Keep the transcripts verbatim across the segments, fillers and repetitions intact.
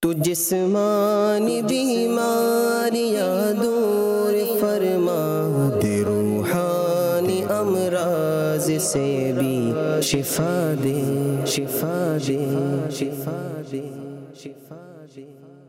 تو جسمانی بیماریاں دور فرما دے، روحانی امراض سے بھی شفا دے، شفا دے، شفا دے، شفا دے۔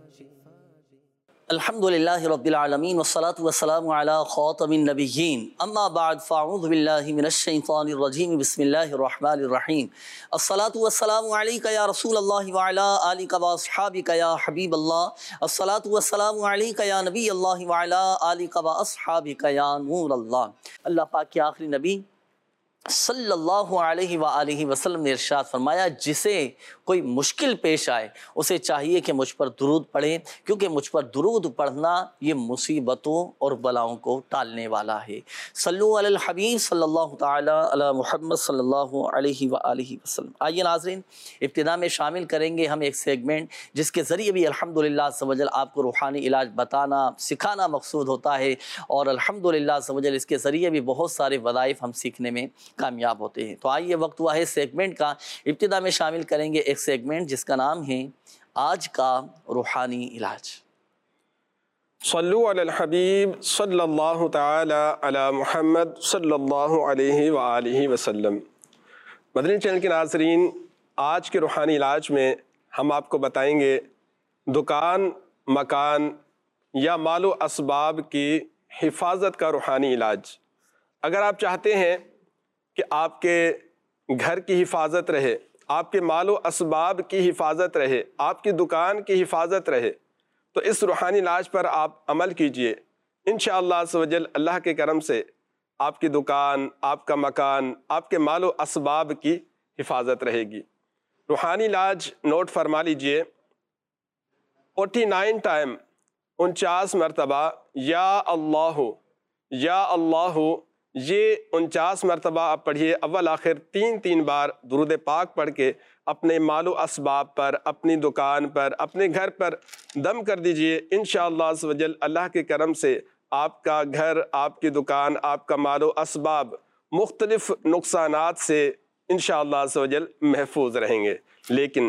الحمدللہ رب العالمین والصلاة والسلام علی خاتم النبیین، اما بعد فاعوذ باللہ من الشیطان الرجیم، بسم اللہ الرحمن الرحیم۔ الصلاة والسلام علیک یا رسول اللہ وعلی آلک واصحابک یا حبیب اللہ، الصلاة والسلام علیک یا نبی اللہ وعلی آلک واصحابک یا نور اللہ۔ اللہ پاک کے آخری نبی صلی اللہ علیہ وآلہ وسلم نے ارشاد فرمایا، جسے کوئی مشکل پیش آئے اسے چاہیے کہ مجھ پر درود پڑھے، کیونکہ مجھ پر درود پڑھنا یہ مصیبتوں اور بلاؤں کو ٹالنے والا ہے۔ صلو علی الحبیب صلی اللہ تعالی علی محمد صلی اللہ علیہ وآلہ وسلم۔ آئیے ناظرین، ابتدا میں شامل کریں گے ہم ایک سیگمنٹ جس کے ذریعے بھی الحمدللہ عز و جل آپ کو روحانی علاج بتانا سکھانا مقصود ہوتا ہے، اور الحمدللہ عز و جل اس کے ذریعے بھی بہت سارے وظائف ہم سیکھنے میں کامیاب ہوتے ہیں۔ تو آئیے وقت ہوا ہے سیگمنٹ کا، ابتدا میں شامل کریں گے ایک سیگمنٹ جس کا نام ہے آج کا روحانی علاج۔ صلو علی الحبیب صلی اللہ تعالی علی محمد صلی اللہ علیہ وآلہ وسلم۔ مدنی چینل کے ناظرین، آج کے روحانی علاج میں ہم آپ کو بتائیں گے دکان، مکان یا مال و اسباب کی حفاظت کا روحانی علاج۔ اگر آپ چاہتے ہیں کہ آپ کے گھر کی حفاظت رہے، آپ کے مال و اسباب کی حفاظت رہے، آپ کی دکان کی حفاظت رہے، تو اس روحانی علاج پر آپ عمل کیجئے۔ انشاءاللہ عز و جل اللہ کے کرم سے آپ کی دکان، آپ کا مکان، آپ کے مال و اسباب کی حفاظت رہے گی۔ روحانی علاج نوٹ فرما لیجئے، فورٹی نائن ٹائم، انچاس مرتبہ یا اللہ یا اللہ، یہ انچاس مرتبہ آپ پڑھیے، اول آخر تین تین بار درود پاک پڑھ کے اپنے مال و اسباب پر، اپنی دکان پر، اپنے گھر پر دم کر دیجئے۔ انشاءاللہ عز و جل اللہ کے کرم سے آپ کا گھر، آپ کی دکان، آپ کا مال و اسباب مختلف نقصانات سے انشاءاللہ عز و جل محفوظ رہیں گے۔ لیکن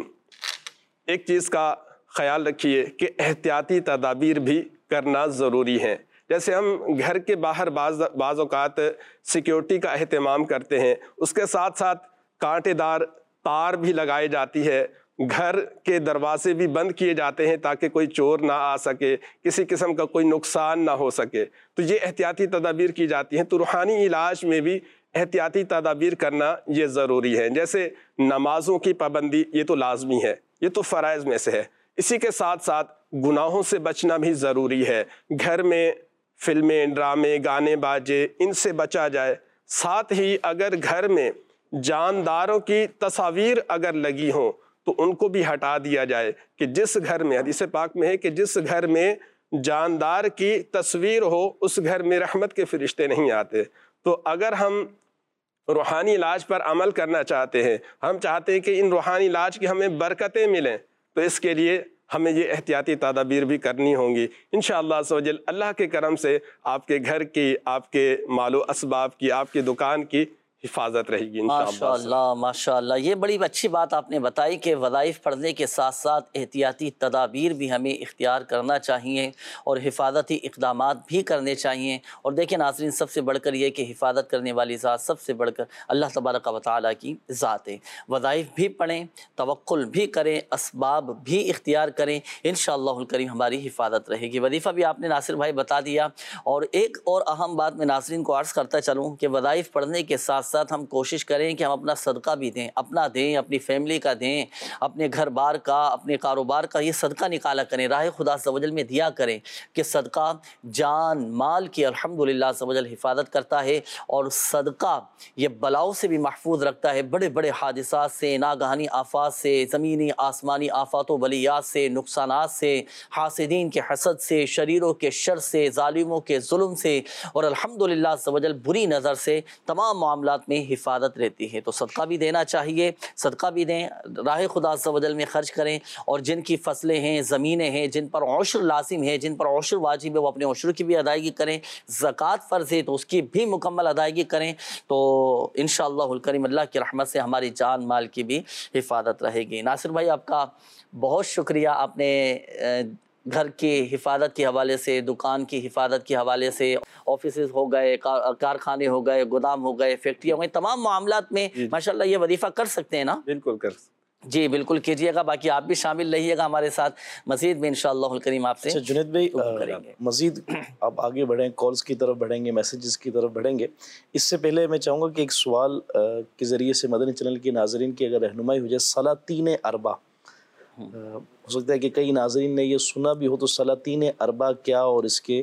ایک چیز کا خیال رکھیے کہ احتیاطی تدابیر بھی کرنا ضروری ہے۔ جیسے ہم گھر کے باہر بعض بعض اوقات سیکیورٹی کا اہتمام کرتے ہیں، اس کے ساتھ ساتھ کانٹے دار تار بھی لگائی جاتی ہے، گھر کے دروازے بھی بند کیے جاتے ہیں تاکہ کوئی چور نہ آ سکے، کسی قسم کا کوئی نقصان نہ ہو سکے، تو یہ احتیاطی تدابیر کی جاتی ہیں۔ تو روحانی علاج میں بھی احتیاطی تدابیر کرنا یہ ضروری ہے۔ جیسے نمازوں کی پابندی، یہ تو لازمی ہے، یہ تو فرائض میں سے ہے۔ اسی کے ساتھ ساتھ گناہوں سے بچنا بھی ضروری ہے۔ گھر میں فلمیں، ڈرامے، گانے باجے، ان سے بچا جائے۔ ساتھ ہی اگر گھر میں جانداروں کی تصاویر اگر لگی ہوں تو ان کو بھی ہٹا دیا جائے، کہ جس گھر میں، حدیث پاک میں ہے کہ جس گھر میں جاندار کی تصویر ہو اس گھر میں رحمت کے فرشتے نہیں آتے۔ تو اگر ہم روحانی علاج پر عمل کرنا چاہتے ہیں، ہم چاہتے ہیں کہ ان روحانی علاج کی ہمیں برکتیں ملیں، تو اس کے لیے ہمیں یہ احتیاطی تدابیر بھی کرنی ہوں گی۔ انشاءاللہ عز و جل اللہ کے کرم سے آپ کے گھر کی، آپ کے مال و اسباب کی، آپ کی دکان کی حفاظت رہے گی انشاءاللہ۔ ماشاءاللہ ماشاءاللہ، یہ بڑی اچھی بات آپ نے بتائی کہ وظائف پڑھنے کے ساتھ ساتھ احتیاطی تدابیر بھی ہمیں اختیار کرنا چاہیے اور حفاظتی اقدامات بھی کرنے چاہیے۔ اور دیکھیں ناظرین، سب سے بڑھ کر یہ کہ حفاظت کرنے والی ذات سب سے بڑھ کر اللہ تبارک و تعالیٰ کی ذات ہے۔ وظائف بھی پڑھیں، توکل بھی کریں، اسباب بھی اختیار کریں، انشاءاللہ الکریم ہماری حفاظت رہے گی۔ وظیفہ بھی آپ نے ناصر بھائی بتا دیا، اور ایک اور اہم بات میں ناظرین کو عرض کرتا چلوں کہ وظائف پڑھنے کے ساتھ ساتھ ہم کوشش کریں کہ ہم اپنا صدقہ بھی دیں، اپنا دیں، اپنی فیملی کا دیں، اپنے گھر بار کا، اپنے کاروبار کا یہ صدقہ نکالا کریں، راہ خدا عز و جل میں دیا کریں، کہ صدقہ جان مال کی الحمدللہ عز و جل حفاظت کرتا ہے، اور صدقہ یہ بلاؤں سے بھی محفوظ رکھتا ہے، بڑے بڑے حادثات سے، ناگہانی آفات سے، زمینی آسمانی آفات و بلیات سے، نقصانات سے، حاسدین کے حسد سے، شریروں کے شر سے، ظالموں کے ظلم سے، اور الحمدللہ عز و جل بری نظر سے، تمام معاملات معاملات میں حفاظت رہتی ہے. تو صدقہ بھی دینا چاہیے, صدقہ بھی دیں, راہ خدا عز و جل میں خرچ کریں, اور جن کی فصلیں ہیں, زمینیں ہیں, جن پر عشر لازم ہے, جن پر عشر واجب ہے, وہ اپنے عشر کی بھی ادائیگی کریں. زکوٰۃ فرض ہے تو اس کی بھی مکمل ادائیگی کریں. تو انشاءاللہ الکریم اللہ کی رحمت سے ہماری جان مال کی بھی حفاظت رہے گی. ناصر بھائی آپ کا بہت شکریہ, آپ نے گھر کی حفاظت کے حوالے سے, دکان کی حفاظت کے حوالے سے, آفیسز ہو گئے, کارخانے ہو گئے, گودام ہو گئے, فیکٹریاں ہو گئی, تمام معاملات میں ماشاءاللہ یہ وظیفہ کر سکتے ہیں نا؟ بالکل کر سکتے. جی بالکل کیجیے گا. باقی آپ بھی شامل رہیے گا ہمارے ساتھ, مزید میں انشاءاللہ الکریم آپ سے. اچھا جنید بھائی, کریں گے. مزید آپ آگے بڑھیں, کالز کی طرف بڑھیں گے, میسیجز کی طرف بڑھیں گے. اس سے پہلے میں چاہوں گا کہ ایک سوال کے ذریعے سے مدنی چینل کے ناظرین کی اگر رہنمائی ہو جائے. سلاطین اربع, ہو سکتا ہے کہ کئی ناظرین نے یہ سنا بھی ہو, تو سلاطین اربع کیا اور اس کے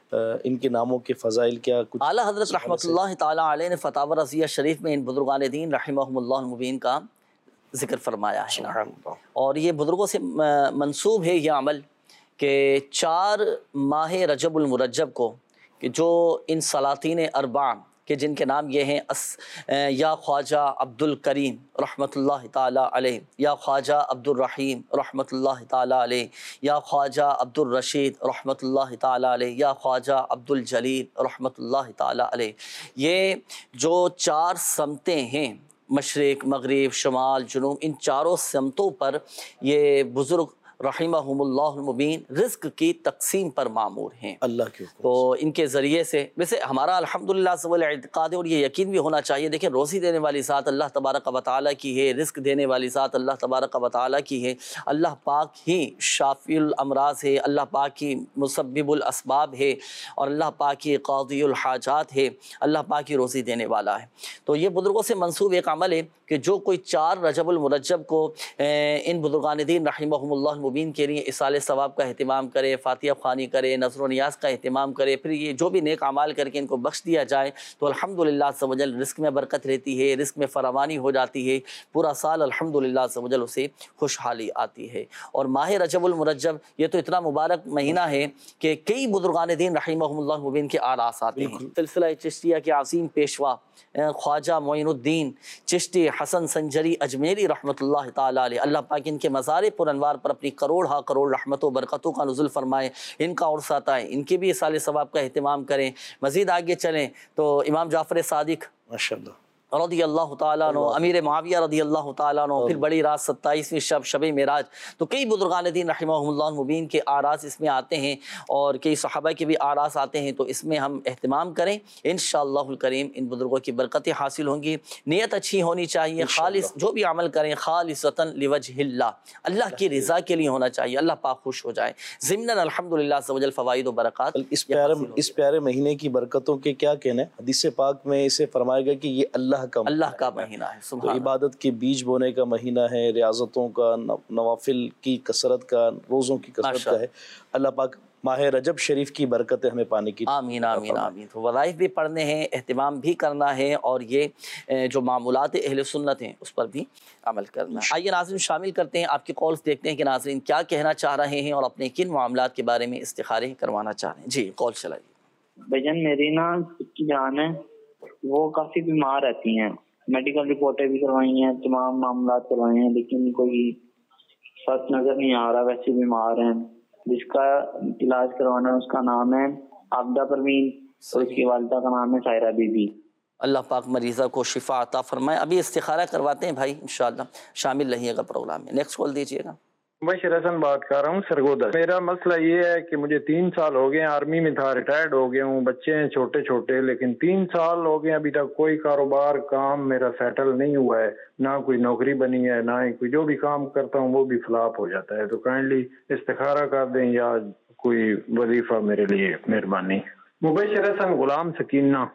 ان کے ناموں کے فضائل کیا؟ کچھ اعلیٰ حضرت رحمۃ اللہ تعالیٰ علیہ نے فتاوی رضیہ شریف میں ان بزرگان دین رحمہم اللہ المبین کا ذکر فرمایا ہے. سبحان اللہ. اور یہ بزرگوں سے منسوب ہے یہ عمل کہ چار ماہ رجب المرجب کو, کہ جو ان سلاطین اربع کہ جن کے نام یہ ہیں اس یا خواجہ عبد الکریم رحمۃ اللہ تعالیٰ علیہ, یا خواجہ عبد الرحیم رحمۃ اللہ تعالیٰ علیہ, یا خواجہ عبد الرشید رحمۃ اللہ تعالیٰ علیہ, یا خواجہ عبد الجلیل رحمۃ اللہ تعالیٰ علیہ. یہ جو چار سمتیں ہیں, مشرق, مغرب, شمال, جنوب, ان چاروں سمتوں پر یہ بزرگ رحمہم اللہ المبین رزق کی تقسیم پر معمور ہیں اللہ کے حکم. تو ان کے ذریعے سے, ویسے ہمارا الحمدللہ سب اعتقاد ہے اور یہ یقین بھی ہونا چاہیے. دیکھیں روزی دینے والی ذات اللہ تبارک و تعالیٰ کی ہے, رزق دینے والی ذات اللہ تبارک و تعالیٰ کی ہے. اللہ پاک ہی شافی الامراض ہے, اللہ پاک ہی مسبب الاسباب ہے, اور اللہ پاک ہی قاضی الحاجات ہے, اللہ پاک ہی روزی دینے والا ہے. تو یہ بزرگوں سے منسوب ایک عمل ہے کہ جو کوئی چار رجب المرجب کو ان بزرگان دین رحمہم اللہ مبین کے لیے اصال ثواب کا اہتمام کرے, فاتحہ خوانی کرے, نذر و نیاز کا اہتمام کرے, پھر یہ جو بھی نیک اعمال کر کے ان کو بخش دیا جائے, تو الحمدللہ عز و جل رزق میں برکت رہتی ہے, رزق میں فراوانی ہو جاتی ہے, پورا سال الحمدللہ عز و جل اسے خوشحالی آتی ہے. اور ماہ رجب المرجب یہ تو اتنا مبارک مہینہ ہے کہ کئی بزرگان دین رحمہم اللہ مبین کے آراس آتے ہیں. سلسلہ چشتیہ کے عظیم پیشوا خواجہ معین الدین چشتی حسن سنجری اجمیری رحمۃ اللہ تعالیٰ علیہ, اللہ پاک ان کے مزار پر انوار پر اپنی کروڑ ہا کروڑ رحمتوں برکتوں کا نزول فرمائے. ان کا عرس آتا ہے, ان کے بھی اصال ثواب کا اہتمام کریں. مزید آگے چلیں تو امام جعفر صادق ماشاءاللہ رضی اللہ تعالیٰ عنہ, امیر معاویہ رضی اللہ تعالیٰ عنہ, پھر بڑی رات ستائیسویں شب شب معراج. تو کئی بزرگان دین رحمہم اللہ المبین کے آراس اس میں آتے ہیں, اور کئی صحابہ کے بھی آراس آتے ہیں. تو اس میں ہم اہتمام کریں, انشاءاللہ الکریم ان بزرگوں کی برکتیں حاصل ہوں گی. نیت اچھی ہونی چاہیے, خالص جو بھی عمل کریں خالصتاً لوجہ اللہ, اللہ کی رضا کے لیے ہونا چاہیے, اللہ پاک خوش ہو جائے. ضمناً الحمدللہ عز و جل فوائد و برکات اس پیارے اس پیارے مہینے کی برکتوں کے کیا کہنا ہے؟ حدیث پاک میں اسے فرمایا گیا کہ یہ اللہ کا اللہ کا مہینہ ہے, تو عبادت کے بیج بونے کا مہینہ ہے, ریاضتوں کا, نوافل کی کثرت کا, روزوں کی کثرت کا ہے. اللہ پاک ماہ رجب شریف کی برکتیں ہمیں پانے کی آمین آمین آمین. تو وظائف بھی پڑھنے ہیں, اہتمام بھی کرنا ہے, اور یہ جو معمولات اہل سنت ہیں اس پر بھی عمل کرنا ہے. آئیے ناظرین شامل کرتے ہیں آپ کی کالز, دیکھتے ہیں کہ ناظرین کیا کہنا چاہ رہے ہیں اور اپنے کن معاملات کے بارے میں استخارے کروانا چاہ رہے ہیں. جی کال چلائیے. بھجن میری نا کی جان ہے, وہ کافی بیمار رہتی ہیں, میڈیکل رپورٹیں بھی کروائی ہیں, تمام معاملات کروائے ہیں, لیکن کوئی فرق نظر نہیں آ رہا. ویسے بیمار ہیں, جس کا علاج کروانا ہے اس کا نام ہے عابدہ پروین, اور اس کی والدہ کا نام ہے سائرہ بی بی. اللہ پاک مریضہ کو شفا عطا فرمائے. ابھی استخارہ کرواتے ہیں بھائی, انشاءاللہ شامل رہیے گا پروگرام میں. نیکسٹ کال دیجیے گا. مبشر حسن بات کر رہا ہوں سرگودا. میرا مسئلہ یہ ہے کہ مجھے تین سال ہو گئے, آرمی میں تھا, ریٹائرڈ ہو گیا ہوں, بچے ہیں چھوٹے چھوٹے, لیکن تین سال ہو گئے ابھی تک کوئی کاروبار کام میرا سیٹل نہیں ہوا ہے, نہ کوئی نوکری بنی ہے, نہ ہی کوئی, جو بھی کام کرتا ہوں وہ بھی فلاپ ہو جاتا ہے. تو کائنڈلی استخارہ کر دیں یا کوئی وظیفہ میرے لیے, مہربانی. مبشر حسن غلام سکینہ.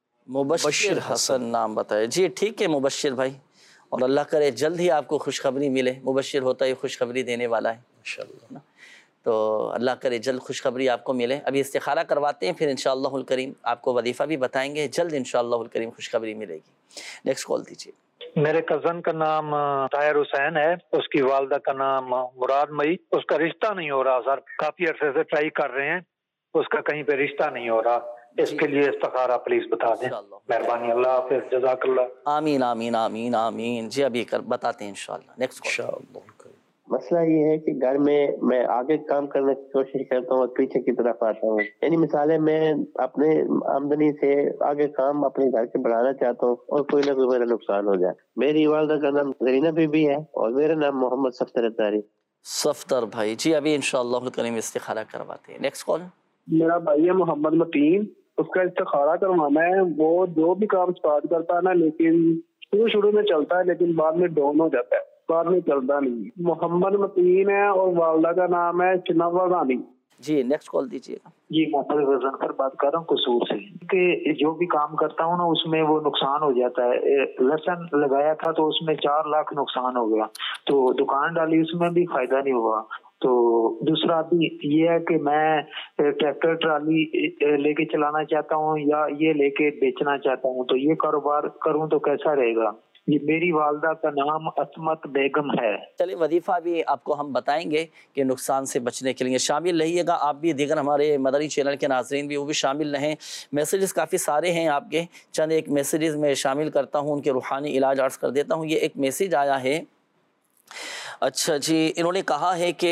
مبشر حسن نام بتائے. جی ٹھیک ہے مبشر بھائی, اور اللہ کرے جلد ہی آپ کو خوشخبری ملے. مبشر ہوتا ہے خوشخبری دینے والا ہے انشاءاللہ, تو اللہ کرے جلد خوشخبری آپ کو ملے. ابھی استخارہ کرواتے ہیں, پھر انشاءاللہ الکریم آپ کو وظیفہ بھی بتائیں گے, جلد انشاءاللہ الکریم خوشخبری ملے گی. نیکسٹ کال دیجیے. میرے کزن کا نام طاہر حسین ہے, اس کی والدہ کا نام مراد مئی. اس کا رشتہ نہیں ہو رہا سر, کافی عرصے سے ٹرائی کر رہے ہیں, اس کا کہیں پہ رشتہ نہیں ہو رہا. اس کے لیے استخارہ پلیز بتا دیں، مہربانی، اللہ حافظ، جزاک اللہ۔ آمین آمین آمین آمین۔ جی ابھی کر بتاتے ہیں انشاءاللہ۔ نیکسٹ انشاءاللہ۔ مسئلہ یہ ہے کہ گھر میں میں آگے کام کرنے کی کوشش کرتا ہوں اور پیچھے کی طرف آتا ہوں، یعنی مثالیں میں اپنے آمدنی سے آگے کام اپنے گھر کے بڑھانا چاہتا ہوں اور کوئی نہ کوئی میرا نقصان ہو جائے۔ میری والدہ کا نام زرینہ بی بی ہے اور میرا نام محمد صفدر تاری۔ صفدر بھائی، جی ابھی انشاءاللہ کریم استخارہ کرواتے ہیں۔ Next call. میرا بھائی ہے محمد متین، اس کا استخارہ کروانا ہے۔ وہ جو بھی کام اسٹارٹ کرتا ہے نا، لیکن شروع شروع میں چلتا ہے لیکن بعد میں ڈاؤن ہو جاتا ہے، بعد میں چلتا نہیں۔ محمد متین ہے اور والدہ کا نام ہے چناوا رانی۔ جی نیکسٹ کال دیجیے گا۔ جی محمد رضا پر بات کر رہا ہوں قصور سے، کہ جو بھی کام کرتا ہوں نا اس میں وہ نقصان ہو جاتا ہے۔ لہسن لگایا تھا تو اس میں چار لاکھ نقصان ہو گیا، تو دکان ڈالی اس میں بھی فائدہ نہیں ہوا۔ تو دوسرا بھی یہ ہے کہ میں ٹریکٹر ٹرالی لے کے چلانا چاہتا ہوں یا یہ لے کے بیچنا چاہتا ہوں، تو یہ کاروبار کروں تو کیسا رہے گا؟ یہ میری والدہ کا نام عصمت بیگم ہے۔ چلیے وظیفہ بھی آپ کو ہم بتائیں گے کہ نقصان سے بچنے کے لیے شامل رہیے گا آپ بھی، دیگر ہمارے مدری چینل کے ناظرین بھی وہ بھی شامل رہیں۔ میسیجز کافی سارے ہیں آپ کے، چند ایک میسیجز میں شامل کرتا ہوں، ان کے روحانی علاج عرض کر دیتا ہوں۔ یہ ایک میسیج آیا ہے، اچھا جی، انہوں نے کہا ہے کہ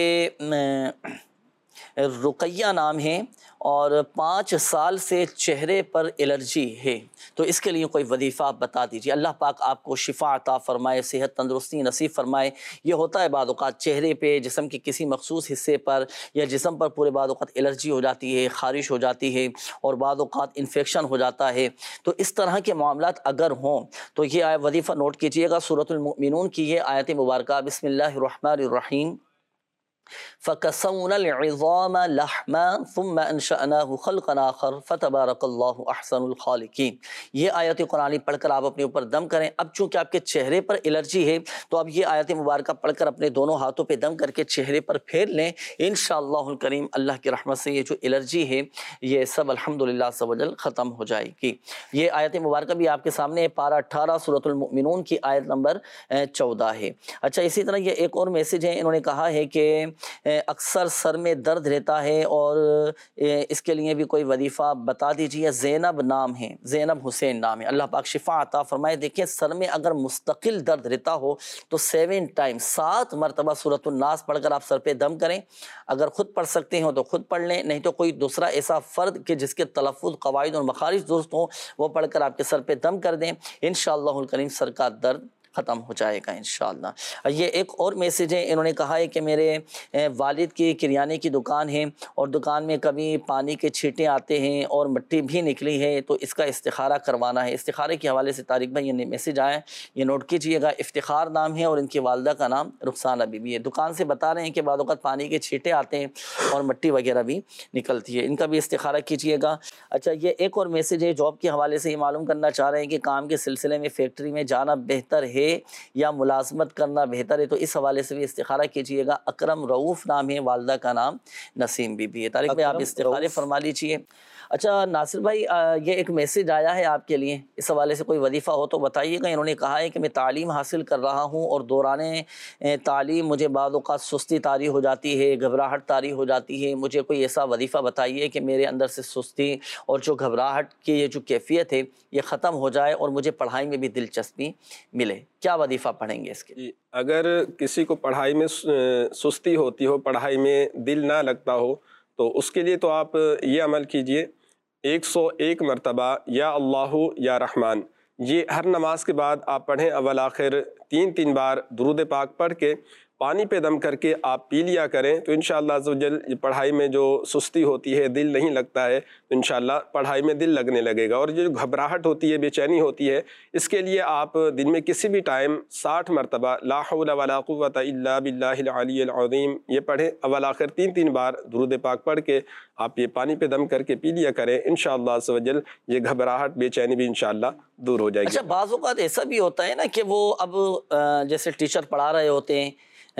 رقیہ نام ہے اور پانچ سال سے چہرے پر الرجی ہے، تو اس کے لیے کوئی وظیفہ آپ بتا دیجیے۔ اللہ پاک آپ کو شفا عطا فرمائے، صحت تندرستی نصیب فرمائے۔ یہ ہوتا ہے بعض اوقات چہرے پہ، جسم کے کسی مخصوص حصے پر یا جسم پر پورے بعض اوقات الرجی ہو جاتی ہے، خارش ہو جاتی ہے اور بعض اوقات انفیکشن ہو جاتا ہے۔ تو اس طرح کے معاملات اگر ہوں تو یہ وظیفہ نوٹ کیجیے گا، سورۃ المؤمنون کی یہ آیت مبارکہ، بسم اللہ الرحمن الرحیم، فَكَسَوْنَا الْعِظَامَ لَحْمًا ثُمَّ أَنشَأْنَاهُ خَلْقًا آخَرَ فَتَبَارَكَ اللَّهُ أَحْسَنُ الْخَالِقِينَ۔ یہ آیت قرآنی پڑھ کر آپ اپنے اوپر دم کریں۔ اب چونکہ آپ کے چہرے پر الرجی ہے تو اب یہ آیت مبارکہ پڑھ کر اپنے دونوں ہاتھوں پہ دم کر کے چہرے پر پھیر لیں، انشاءاللہ الکریم اللہ کی رحمت سے یہ جو الرجی ہے یہ سب الحمدللہ عز و جل ختم ہو جائے گی۔ یہ آیت مبارکہ بھی آپ کے سامنے ہے، پارہ اٹھارہ سورۃ المؤمنون کی آیت نمبر چودہ ہے۔ اچھا، اسی طرح یہ ایک اور میسیج ہے، انہوں نے کہا ہے کہ اکثر سر میں درد رہتا ہے اور اس کے لیے بھی کوئی وظیفہ بتا دیجیے۔ زینب نام ہے، زینب حسین نام ہے، اللہ پاک شفا عطا فرمائے۔ دیکھیں سر میں اگر مستقل درد رہتا ہو تو سیون ٹائم سات مرتبہ سورۃ الناس پڑھ کر آپ سر پہ دم کریں۔ اگر خود پڑھ سکتے ہوں تو خود پڑھ لیں، نہیں تو کوئی دوسرا ایسا فرد کہ جس کے تلفظ، قواعد اور مخارج درست ہوں وہ پڑھ کر آپ کے سر پہ دم کر دیں، انشاءاللہ الکریم سر کا درد ختم ہو جائے گا انشاءاللہ۔ یہ ایک اور میسیج ہے، انہوں نے کہا ہے کہ میرے والد کی کریانے کی دکان ہے اور دکان میں کبھی پانی کے چھینٹے آتے ہیں اور مٹی بھی نکلی ہے، تو اس کا استخارہ کروانا ہے۔ استخارے کے حوالے سے طارق بھائی یہ میسیج آیا ہے، یہ نوٹ کیجئے گا۔ افتخار نام ہے اور ان کی والدہ کا نام رخسانہ بی بی ہے۔ دکان سے بتا رہے ہیں کہ بعض اوقات پانی کے چھینٹے آتے ہیں اور مٹی وغیرہ بھی نکلتی ہے، ان کا بھی استخارہ کیجئے گا۔ اچھا، یہ ایک اور میسیج ہے، جاب کے حوالے سے یہ معلوم کرنا چاہ رہے ہیں کہ کام کے سلسلے میں فیکٹری میں جانا بہتر ہے یا ملازمت کرنا بہتر ہے، تو اس حوالے سے بھی استخارہ کیجئے گا۔ اکرم رؤوف نام ہے، والدہ کا نام نسیم بی بی ہے۔ طارق بھائی آپ استخارے فرما لیجئے۔ اچھا ناصر بھائی، یہ ایک میسیج آیا ہے آپ کے لیے، اس حوالے سے کوئی وظیفہ ہو تو بتائیے گا۔ انہوں نے کہا ہے کہ میں تعلیم حاصل کر رہا ہوں اور دوران تعلیم مجھے بعض اوقات سستی طاری ہو جاتی ہے، گھبراہٹ طاری ہو جاتی ہے، مجھے کوئی ایسا وظیفہ بتائیے کہ میرے اندر سے سستی اور جو گھبراہٹ کی یہ جو کیفیت ہے یہ ختم ہو جائے اور مجھے پڑھائی میں بھی دلچسپی ملے۔ کیا وظیفہ پڑھیں گے اس کے لیے؟ اگر کسی کو پڑھائی میں سستی ہوتی ہو، پڑھائی میں دل نہ لگتا ہو، تو اس کے لیے تو آپ یہ عمل کیجئے، ایک سو ایک مرتبہ یا اللہ یا رحمان، یہ ہر نماز کے بعد آپ پڑھیں، اول آخر تین تین بار درود پاک پڑھ کے پانی پہ دم کر کے آپ پی لیا کریں، تو انشاءاللہ عز و جل پڑھائی میں جو سستی ہوتی ہے، دل نہیں لگتا ہے، تو انشاءاللہ پڑھائی میں دل لگنے لگے گا۔ اور جو گھبراہٹ ہوتی ہے، بے چینی ہوتی ہے، اس کے لیے آپ دن میں کسی بھی ٹائم ساٹھ مرتبہ لا حول ولا قوۃ الا باللہ العلی العظیم یہ پڑھیں، اول آخر تین تین بار درود پاک پڑھ کے آپ یہ پانی پہ دم کر کے پی لیا کریں، انشاءاللہ عز و جل یہ گھبراہٹ، بے چینی بھی انشاءاللہ دور ہو جائے گی۔ اچھا، بعض اوقات ایسا بھی ہوتا ہے نا کہ وہ اب جیسے ٹیچر پڑھا رہے ہوتے ہیں ہے نا،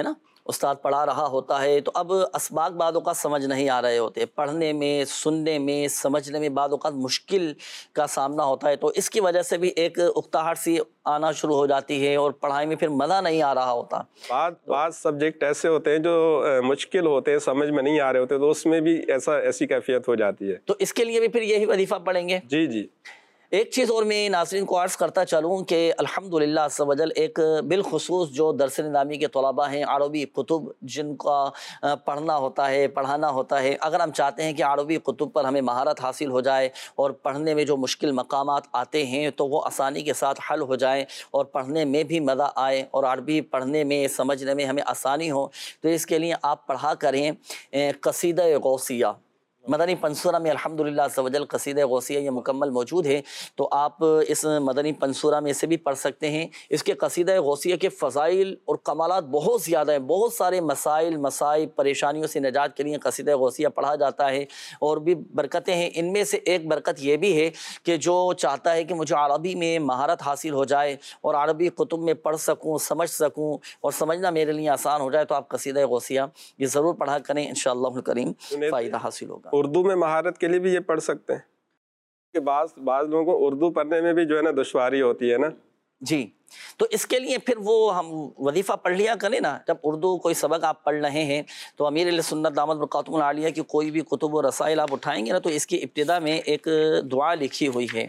استاد پڑھا رہا ہوتا ہے تو اب اسباق بعض اوقات سمجھ نہیں آ رہے ہوتے، پڑھنے میں، سننے میں، سمجھنے میں بعض اوقات مشکل کا سامنا ہوتا ہے، تو اس کی وجہ سے بھی ایک اکتاہٹ سی آنا شروع ہو جاتی ہے اور پڑھائی میں پھر مزہ نہیں آ رہا ہوتا۔ بعض بعض سبجیکٹ ایسے ہوتے ہیں جو مشکل ہوتے ہیں، سمجھ میں نہیں آ رہے ہوتے، تو اس میں بھی ایسا ایسی کیفیت ہو جاتی ہے۔ تو اس کے لیے بھی پھر یہی وظیفہ پڑھیں گے؟ جی جی۔ ایک چیز اور میں ناظرین کو عرض کرتا چلوں کہ الحمدللہ عز و جل ایک بالخصوص جو درس نظامی کے طلباء ہیں، عربی کتب جن کا پڑھنا ہوتا ہے، پڑھانا ہوتا ہے، اگر ہم چاہتے ہیں کہ عربی کتب پر ہمیں مہارت حاصل ہو جائے اور پڑھنے میں جو مشکل مقامات آتے ہیں تو وہ آسانی کے ساتھ حل ہو جائیں اور پڑھنے میں بھی مزہ آئے اور عربی پڑھنے میں، سمجھنے میں ہمیں آسانی ہو، تو اس کے لیے آپ پڑھا کریں قصیدہ غوثیہ۔ مدنی پنصورہ میں الحمدللہ عز و جل قصیدہ غوثیہ یہ مکمل موجود ہے، تو آپ اس مدنی پنصورہ میں سے بھی پڑھ سکتے ہیں۔ اس کے قصیدہ غوثیہ کے فضائل اور کمالات بہت زیادہ ہیں، بہت سارے مسائل، مصائب، پریشانیوں سے نجات کے لیے قصیدہ غوثیہ پڑھا جاتا ہے اور بھی برکتیں ہیں۔ ان میں سے ایک برکت یہ بھی ہے کہ جو چاہتا ہے کہ مجھے عربی میں مہارت حاصل ہو جائے اور عربی کتب میں پڑھ سکوں، سمجھ سکوں اور سمجھنا میرے لیے آسان ہو جائے، تو آپ قصیدہ غوثیہ یہ ضرور پڑھا کریں، انشاءاللہ الکریم فائدہ حاصل ہوگا۔ اردو میں مہارت کے لیے بھی یہ پڑھ سکتے ہیں کہ بعض بعض لوگوں کو اردو پڑھنے میں بھی جو ہے نا دشواری ہوتی ہے نا۔ جی، تو اس کے لیے پھر وہ ہم وظیفہ پڑھ لیا کریں نا، جب اردو کوئی سبق آپ پڑھ رہے ہیں تو امیر علیہ سنت دامت برکاتہم العالیہ کی کوئی بھی کتب و رسائل آپ اٹھائیں گے نا تو اس کی ابتدا میں ایک دعا لکھی ہوئی ہے،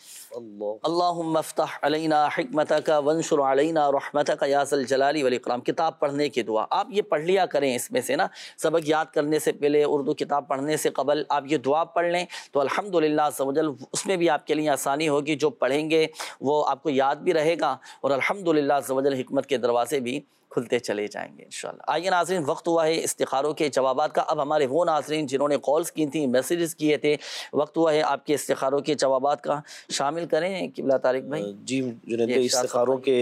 اللہم افتح علینا حکمتک وانشر علینا رحمتک یا ذا الجلال والاکرام، کتاب پڑھنے کی دعا آپ یہ پڑھ لیا کریں۔ اس میں سے نا سبق یاد کرنے سے پہلے، اردو کتاب پڑھنے سے قبل آپ یہ دعا پڑھ لیں تو الحمدللہ عز و جل اس میں بھی آپ کے لیے آسانی ہوگی، جو پڑھیں گے وہ آپ کو یاد بھی رہے گا اور الحمدللہ عز و جل حکمت کے دروازے بھی کھلتے چلے جائیں گے انشاءاللہ۔ آئیے ناظرین، وقت ہوا ہے استخاروں کے جوابات کا۔ اب ہمارے وہ ناظرین جنہوں نے کالز کی تھیں، میسیجز کیے تھے، وقت ہوا ہے آپ کے استخاروں کے جوابات کا، شامل کریں قبلہ طارق بھائی۔ جی جنید بھائی، استخاروں کے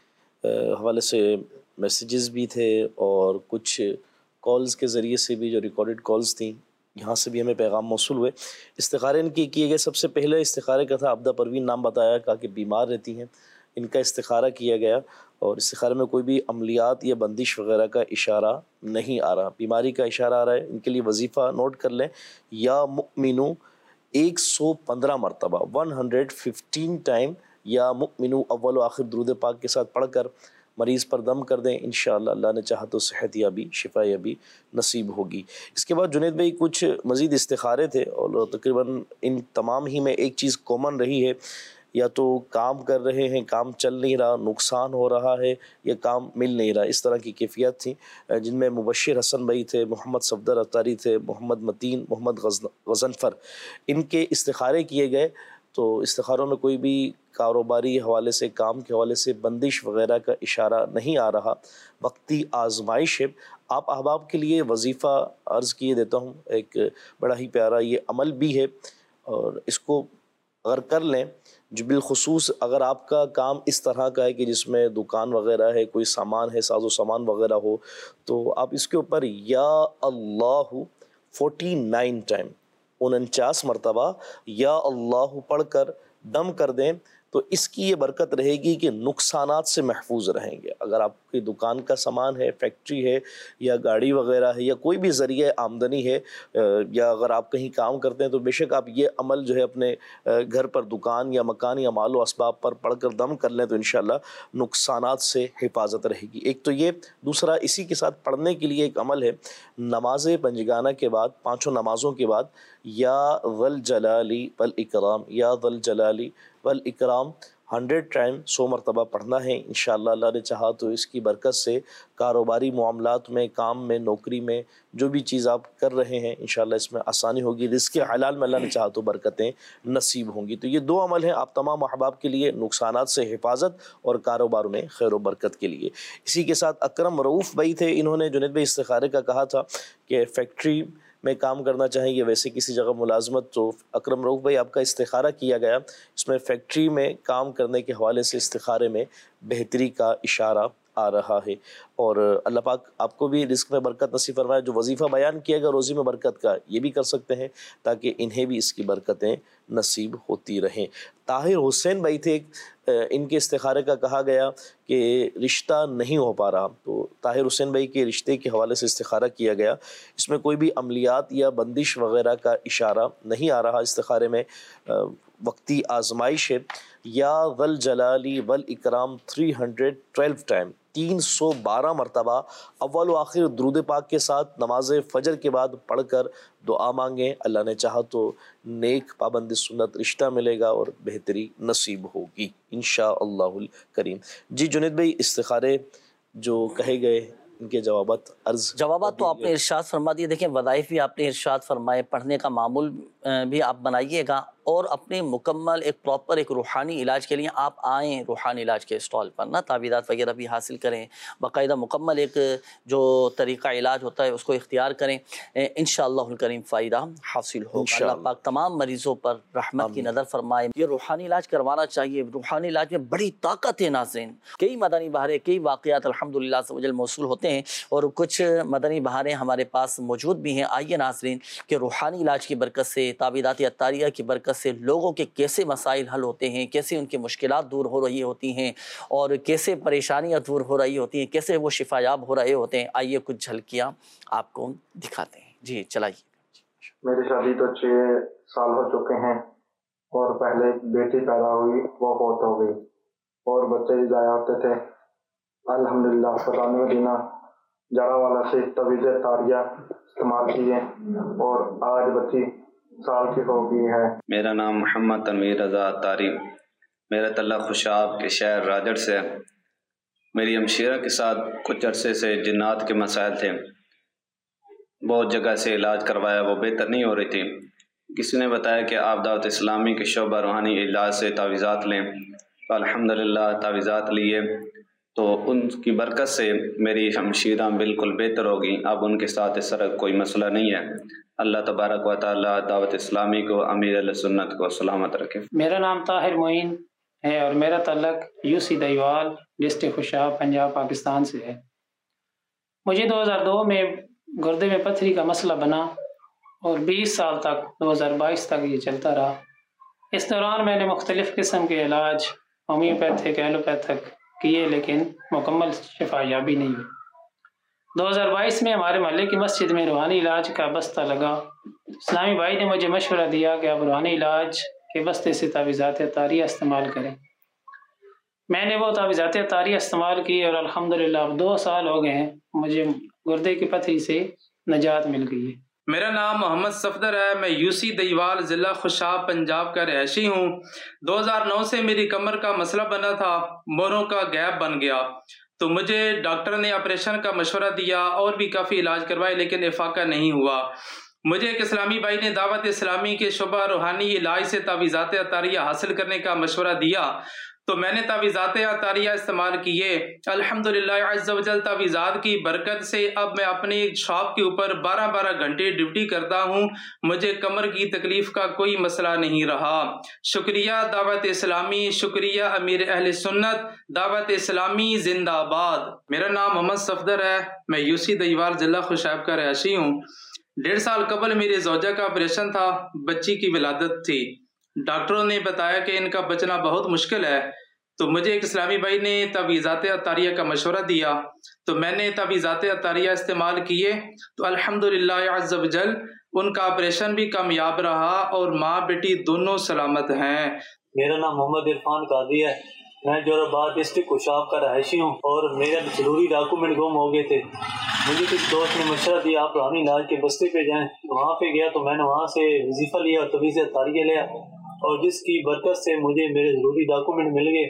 حوالے سے میسیجز بھی تھے اور کچھ کالز کے ذریعے سے بھی جو ریکارڈڈ کالز تھیں یہاں سے بھی ہمیں پیغام موصول ہوئے۔ استخارے ان کی کیے گئے، سب سے پہلے استخارے کا تھا عبدہ پروین نام بتایا، کہا کہ بیمار رہتی ہیں، ان کا استخارہ کیا گیا اور استخارے میں کوئی بھی عملیات یا بندش وغیرہ کا اشارہ نہیں آ رہا، بیماری کا اشارہ آ رہا ہے۔ ان کے لیے وظیفہ نوٹ کر لیں، یا مؤمنو ایک سو پندرہ مرتبہ ون ہنڈریڈ ففٹین ٹائم یا مؤمنو اول و آخر درود پاک کے ساتھ پڑھ کر مریض پر دم کر دیں، انشاءاللہ اللہ نے چاہا تو صحت یابی، شفا یابی نصیب ہوگی۔ اس کے بعد جنید بھائی کچھ مزید استخارے تھے اور تقریباً ان تمام ہی میں ایک چیز کامن رہی ہے، یا تو کام کر رہے ہیں، کام چل نہیں رہا، نقصان ہو رہا ہے، یا کام مل نہیں رہا، اس طرح کی کیفیت تھیں، جن میں مبشر حسن بھائی تھے، محمد صفدر اتاری تھے، محمد متین، محمد غضنفر، ان کے استخارے کیے گئے۔ تو استخاروں میں کوئی بھی کاروباری حوالے سے، کام کے حوالے سے بندش وغیرہ کا اشارہ نہیں آ رہا، وقتی آزمائش ہے۔ آپ احباب کے لیے وظیفہ عرض کیے دیتا ہوں، ایک بڑا ہی پیارا یہ عمل بھی ہے اور اس کو اگر کر لیں، جو بالخصوص اگر آپ کا کام اس طرح کا ہے کہ جس میں دکان وغیرہ ہے، کوئی سامان ہے، ساز و سامان وغیرہ ہو، تو آپ اس کے اوپر یا اللہ فورٹی نائن ٹائم، انچاس مرتبہ یا اللہ پڑھ کر دم کر دیں، تو اس کی یہ برکت رہے گی کہ نقصانات سے محفوظ رہیں گے۔ اگر آپ کی دکان کا سامان ہے، فیکٹری ہے یا گاڑی وغیرہ ہے یا کوئی بھی ذریعہ آمدنی ہے، یا اگر آپ کہیں کام کرتے ہیں، تو بے شک آپ یہ عمل جو ہے اپنے گھر پر، دکان یا مکان یا مال و اسباب پر پڑھ کر دم کر لیں تو انشاءاللہ نقصانات سے حفاظت رہے گی۔ ایک تو یہ، دوسرا اسی کے ساتھ پڑھنے کے لیے ایک عمل ہے، نماز پنجگانہ کے بعد، پانچوں نمازوں کے بعد یا ذا الجلال والاکرام، یا ذا الجلال والاکرام ہنڈریڈ ٹائم، سو مرتبہ پڑھنا ہے۔ انشاءاللہ اللہ نے چاہا تو اس کی برکت سے کاروباری معاملات میں، کام میں، نوکری میں، جو بھی چیز آپ کر رہے ہیں انشاءاللہ اس میں آسانی ہوگی، رزق حلال میں اللہ نے چاہا تو برکتیں نصیب ہوں گی۔ تو یہ دو عمل ہیں آپ تمام احباب کے لیے، نقصانات سے حفاظت اور کاروبار میں خیر و برکت کے لیے۔ اسی کے ساتھ اکرم رؤوف بھائی تھے، انہوں نے جنید بھائی استخارے کا کہا تھا کہ فیکٹری میں کام کرنا چاہیں گے، ویسے کسی جگہ ملازمت، تو اکرم رؤوف بھائی آپ کا استخارہ کیا گیا، اس میں فیکٹری میں کام کرنے کے حوالے سے استخارے میں بہتری کا اشارہ آ رہا ہے۔ اور اللہ پاک آپ کو بھی رزق میں برکت نصیب فرمائے. جو وظیفہ بیان کیا گیا روزی میں برکت کا، یہ بھی کر سکتے ہیں تاکہ انہیں بھی اس کی برکتیں نصیب ہوتی رہیں. طاہر حسین بھائی تھے، ان کے استخارے کا کہا گیا کہ رشتہ نہیں ہو پا رہا، تو طاہر حسین بھائی کے رشتے کے حوالے سے استخارہ کیا گیا. اس میں کوئی بھی عملیات یا بندش وغیرہ کا اشارہ نہیں آ رہا. استخارے میں وقتی آزمائش ہے. یا ذل جلالی والاکرام تین سو بارہ ٹائم، تین سو بارہ مرتبہ اول و آخر درود پاک کے ساتھ نماز فجر کے بعد پڑھ کر دعا مانگیں. اللہ نے چاہا تو نیک پابند سنت رشتہ ملے گا اور بہتری نصیب ہوگی انشاءاللہ الکریم. جی جنید بھائی، استخارے جو کہے گئے ان کے جوابات عرض جوابات تو آپ نے ارشاد فرما دیے. دیکھیں وظائف بھی آپ نے ارشاد فرمائے، پڑھنے کا معمول بھی آپ بنائیے گا، اور اپنے مکمل ایک پراپر ایک روحانی علاج کے لیے آپ آئیں روحانی علاج کے اسٹال پر نا، تعویذات وغیرہ بھی حاصل کریں، باقاعدہ مکمل ایک جو طریقہ علاج ہوتا ہے اس کو اختیار کریں. انشاءاللہ الکریم فائدہ حاصل ہوگا. اللہ پاک تمام مریضوں پر رحمت کی نظر فرمائے. یہ روحانی علاج کروانا چاہیے. روحانی علاج میں بڑی طاقت ہے ناظرین. کئی مدنی بہاریں، کئی واقعات الحمدللہ عز و جل موصول ہوتے ہیں، اور کچھ مدنی بہاریں ہمارے پاس موجود بھی ہیں. آئیے ناظرین کہ روحانی علاج کی برکت سے، تعویذات عطاریہ کی برکت سے لوگوں کے کیسے مسائل حل ہوتے ہیں، کیسے ان کی مشکلات دور ہو رہی ہوتی ہیں، اور کیسے پریشانیاں دور ہو رہی ہوتی ہیں، کیسے وہ شفا یاب ہو رہے ہوتے ہیں. آئیے کچھ جھلکیاں آپ کو دکھاتے ہیں. جی چلائیے. میری شادی تو چھ سال ہو چکے ہیں، اور پہلے بیٹی پیدا ہوئی، وہ فوت ہو گئی، اور بچے بھی ضائع ہوتے تھے. الحمدللہ فضان مدینہ جڑا والا سے تعویذ عطاریہ استعمال کیے، اور آج بچی سال کی ہو گئی ہے. میرا نام محمد تنویر رضا عطاری، میرا تعلق خوشاب کے شہر راجڑ سے. میری ہمشیرہ کے ساتھ کچھ عرصے سے جنات کے مسائل تھے، بہت جگہ سے علاج کروایا، وہ بہتر نہیں ہو رہی تھی. کسی نے بتایا کہ آپ دعوت اسلامی کے شعبہ روحانی علاج سے تعویذات لیں، تو الحمدللہ تعویذات لیے تو ان کی برکت سے میری ہمشیرہ بالکل بہتر ہوگی. اب ان کے ساتھ اس طرح کوئی مسئلہ نہیں ہے. اللہ تبارک و تعالیٰ دعوت اسلامی کو، امیر علیہ سنت کو سلامت رکھے. میرا نام طاہر معین ہے، اور میرا تعلق U C Diwal district Khushab Punjab Pakistan سے ہے. مجھے دو ہزار دو میں گردے میں پتھری کا مسئلہ بنا، اور بیس سال تک، دو ہزار بائیس تک یہ چلتا رہا. اس دوران میں نے مختلف قسم کے علاج ہومیوپیتھک ایلوپیتھک کیے، لیکن مکمل شفا یابی نہیں ہوئی. دو ہزار بائیس میں ہمارے محلے کی مسجد میں روحانی علاج کا بستہ لگا. اسلامی بھائی نے مجھے مشورہ دیا کہ آپ روحانی علاج کے بستے سے تعویذات عطاریہ استعمال کریں. میں نے وہ تعویذات عطاریہ استعمال کی، اور الحمدللہ اب دو سال ہو گئے ہیں، مجھے گردے کی پتھری سے نجات مل گئی ہے. میرا نام محمد صفدر ہے، میں یو سی دیوال ضلع خوشاب پنجاب کا رہائشی ہوں. دو ہزار نو سے میری کمر کا مسئلہ بنا تھا، موروں کا گیپ بن گیا، تو مجھے ڈاکٹر نے آپریشن کا مشورہ دیا، اور بھی کافی علاج کروائے، لیکن افاقہ نہیں ہوا. مجھے ایک اسلامی بھائی نے دعوت اسلامی کے شعبہ روحانی علاج سے تعویذات عطاریہ حاصل کرنے کا مشورہ دیا، تو میں نے تعویذات عطاریہ استعمال کیے. الحمدللہ عز و جل تعویذات کی برکت سے اب میں اپنی شاپ کے اوپر بارہ بارہ گھنٹے ڈیوٹی کرتا ہوں. مجھے کمر کی تکلیف کا کوئی مسئلہ نہیں رہا. شکریہ دعوت اسلامی، شکریہ امیر اہل سنت، دعوت اسلامی زندہ آباد. میرا نام محمد صفدر ہے، میں یو سی دیوال ضلع خوشاب کا رہائشی ہوں. ڈیڑھ سال قبل میرے زوجہ کا آپریشن تھا، بچی کی ولادت تھی. ڈاکٹروں نے بتایا کہ ان کا بچنا بہت مشکل ہے، تو مجھے ایک اسلامی بھائی نے تعویذات عطاریہ کا مشورہ دیا، تو میں نے تعویذات عطاریہ استعمال کیے، تو الحمدللہ عز و جل ان کا آپریشن بھی کامیاب رہا، اور ماں بیٹی دونوں سلامت ہیں. میرا نام محمد عرفان قاضی ہے، میں جوراباد ڈسٹرکٹ خوشاب کا رہائشی ہوں، اور میرے ضروری ڈاکومنٹ گم ہو گئے تھے. مجھے کچھ دوست نے مشورہ دیا آپ روحانی علاج کے بستے پہ جائیں، وہاں پہ گیا تو میں نے وہاں سے وظیفہ لیا اور تعویذ عطاریہ لیا، اور جس کی برکت سے مجھے میرے ضروری ڈاکومنٹ مل گئے.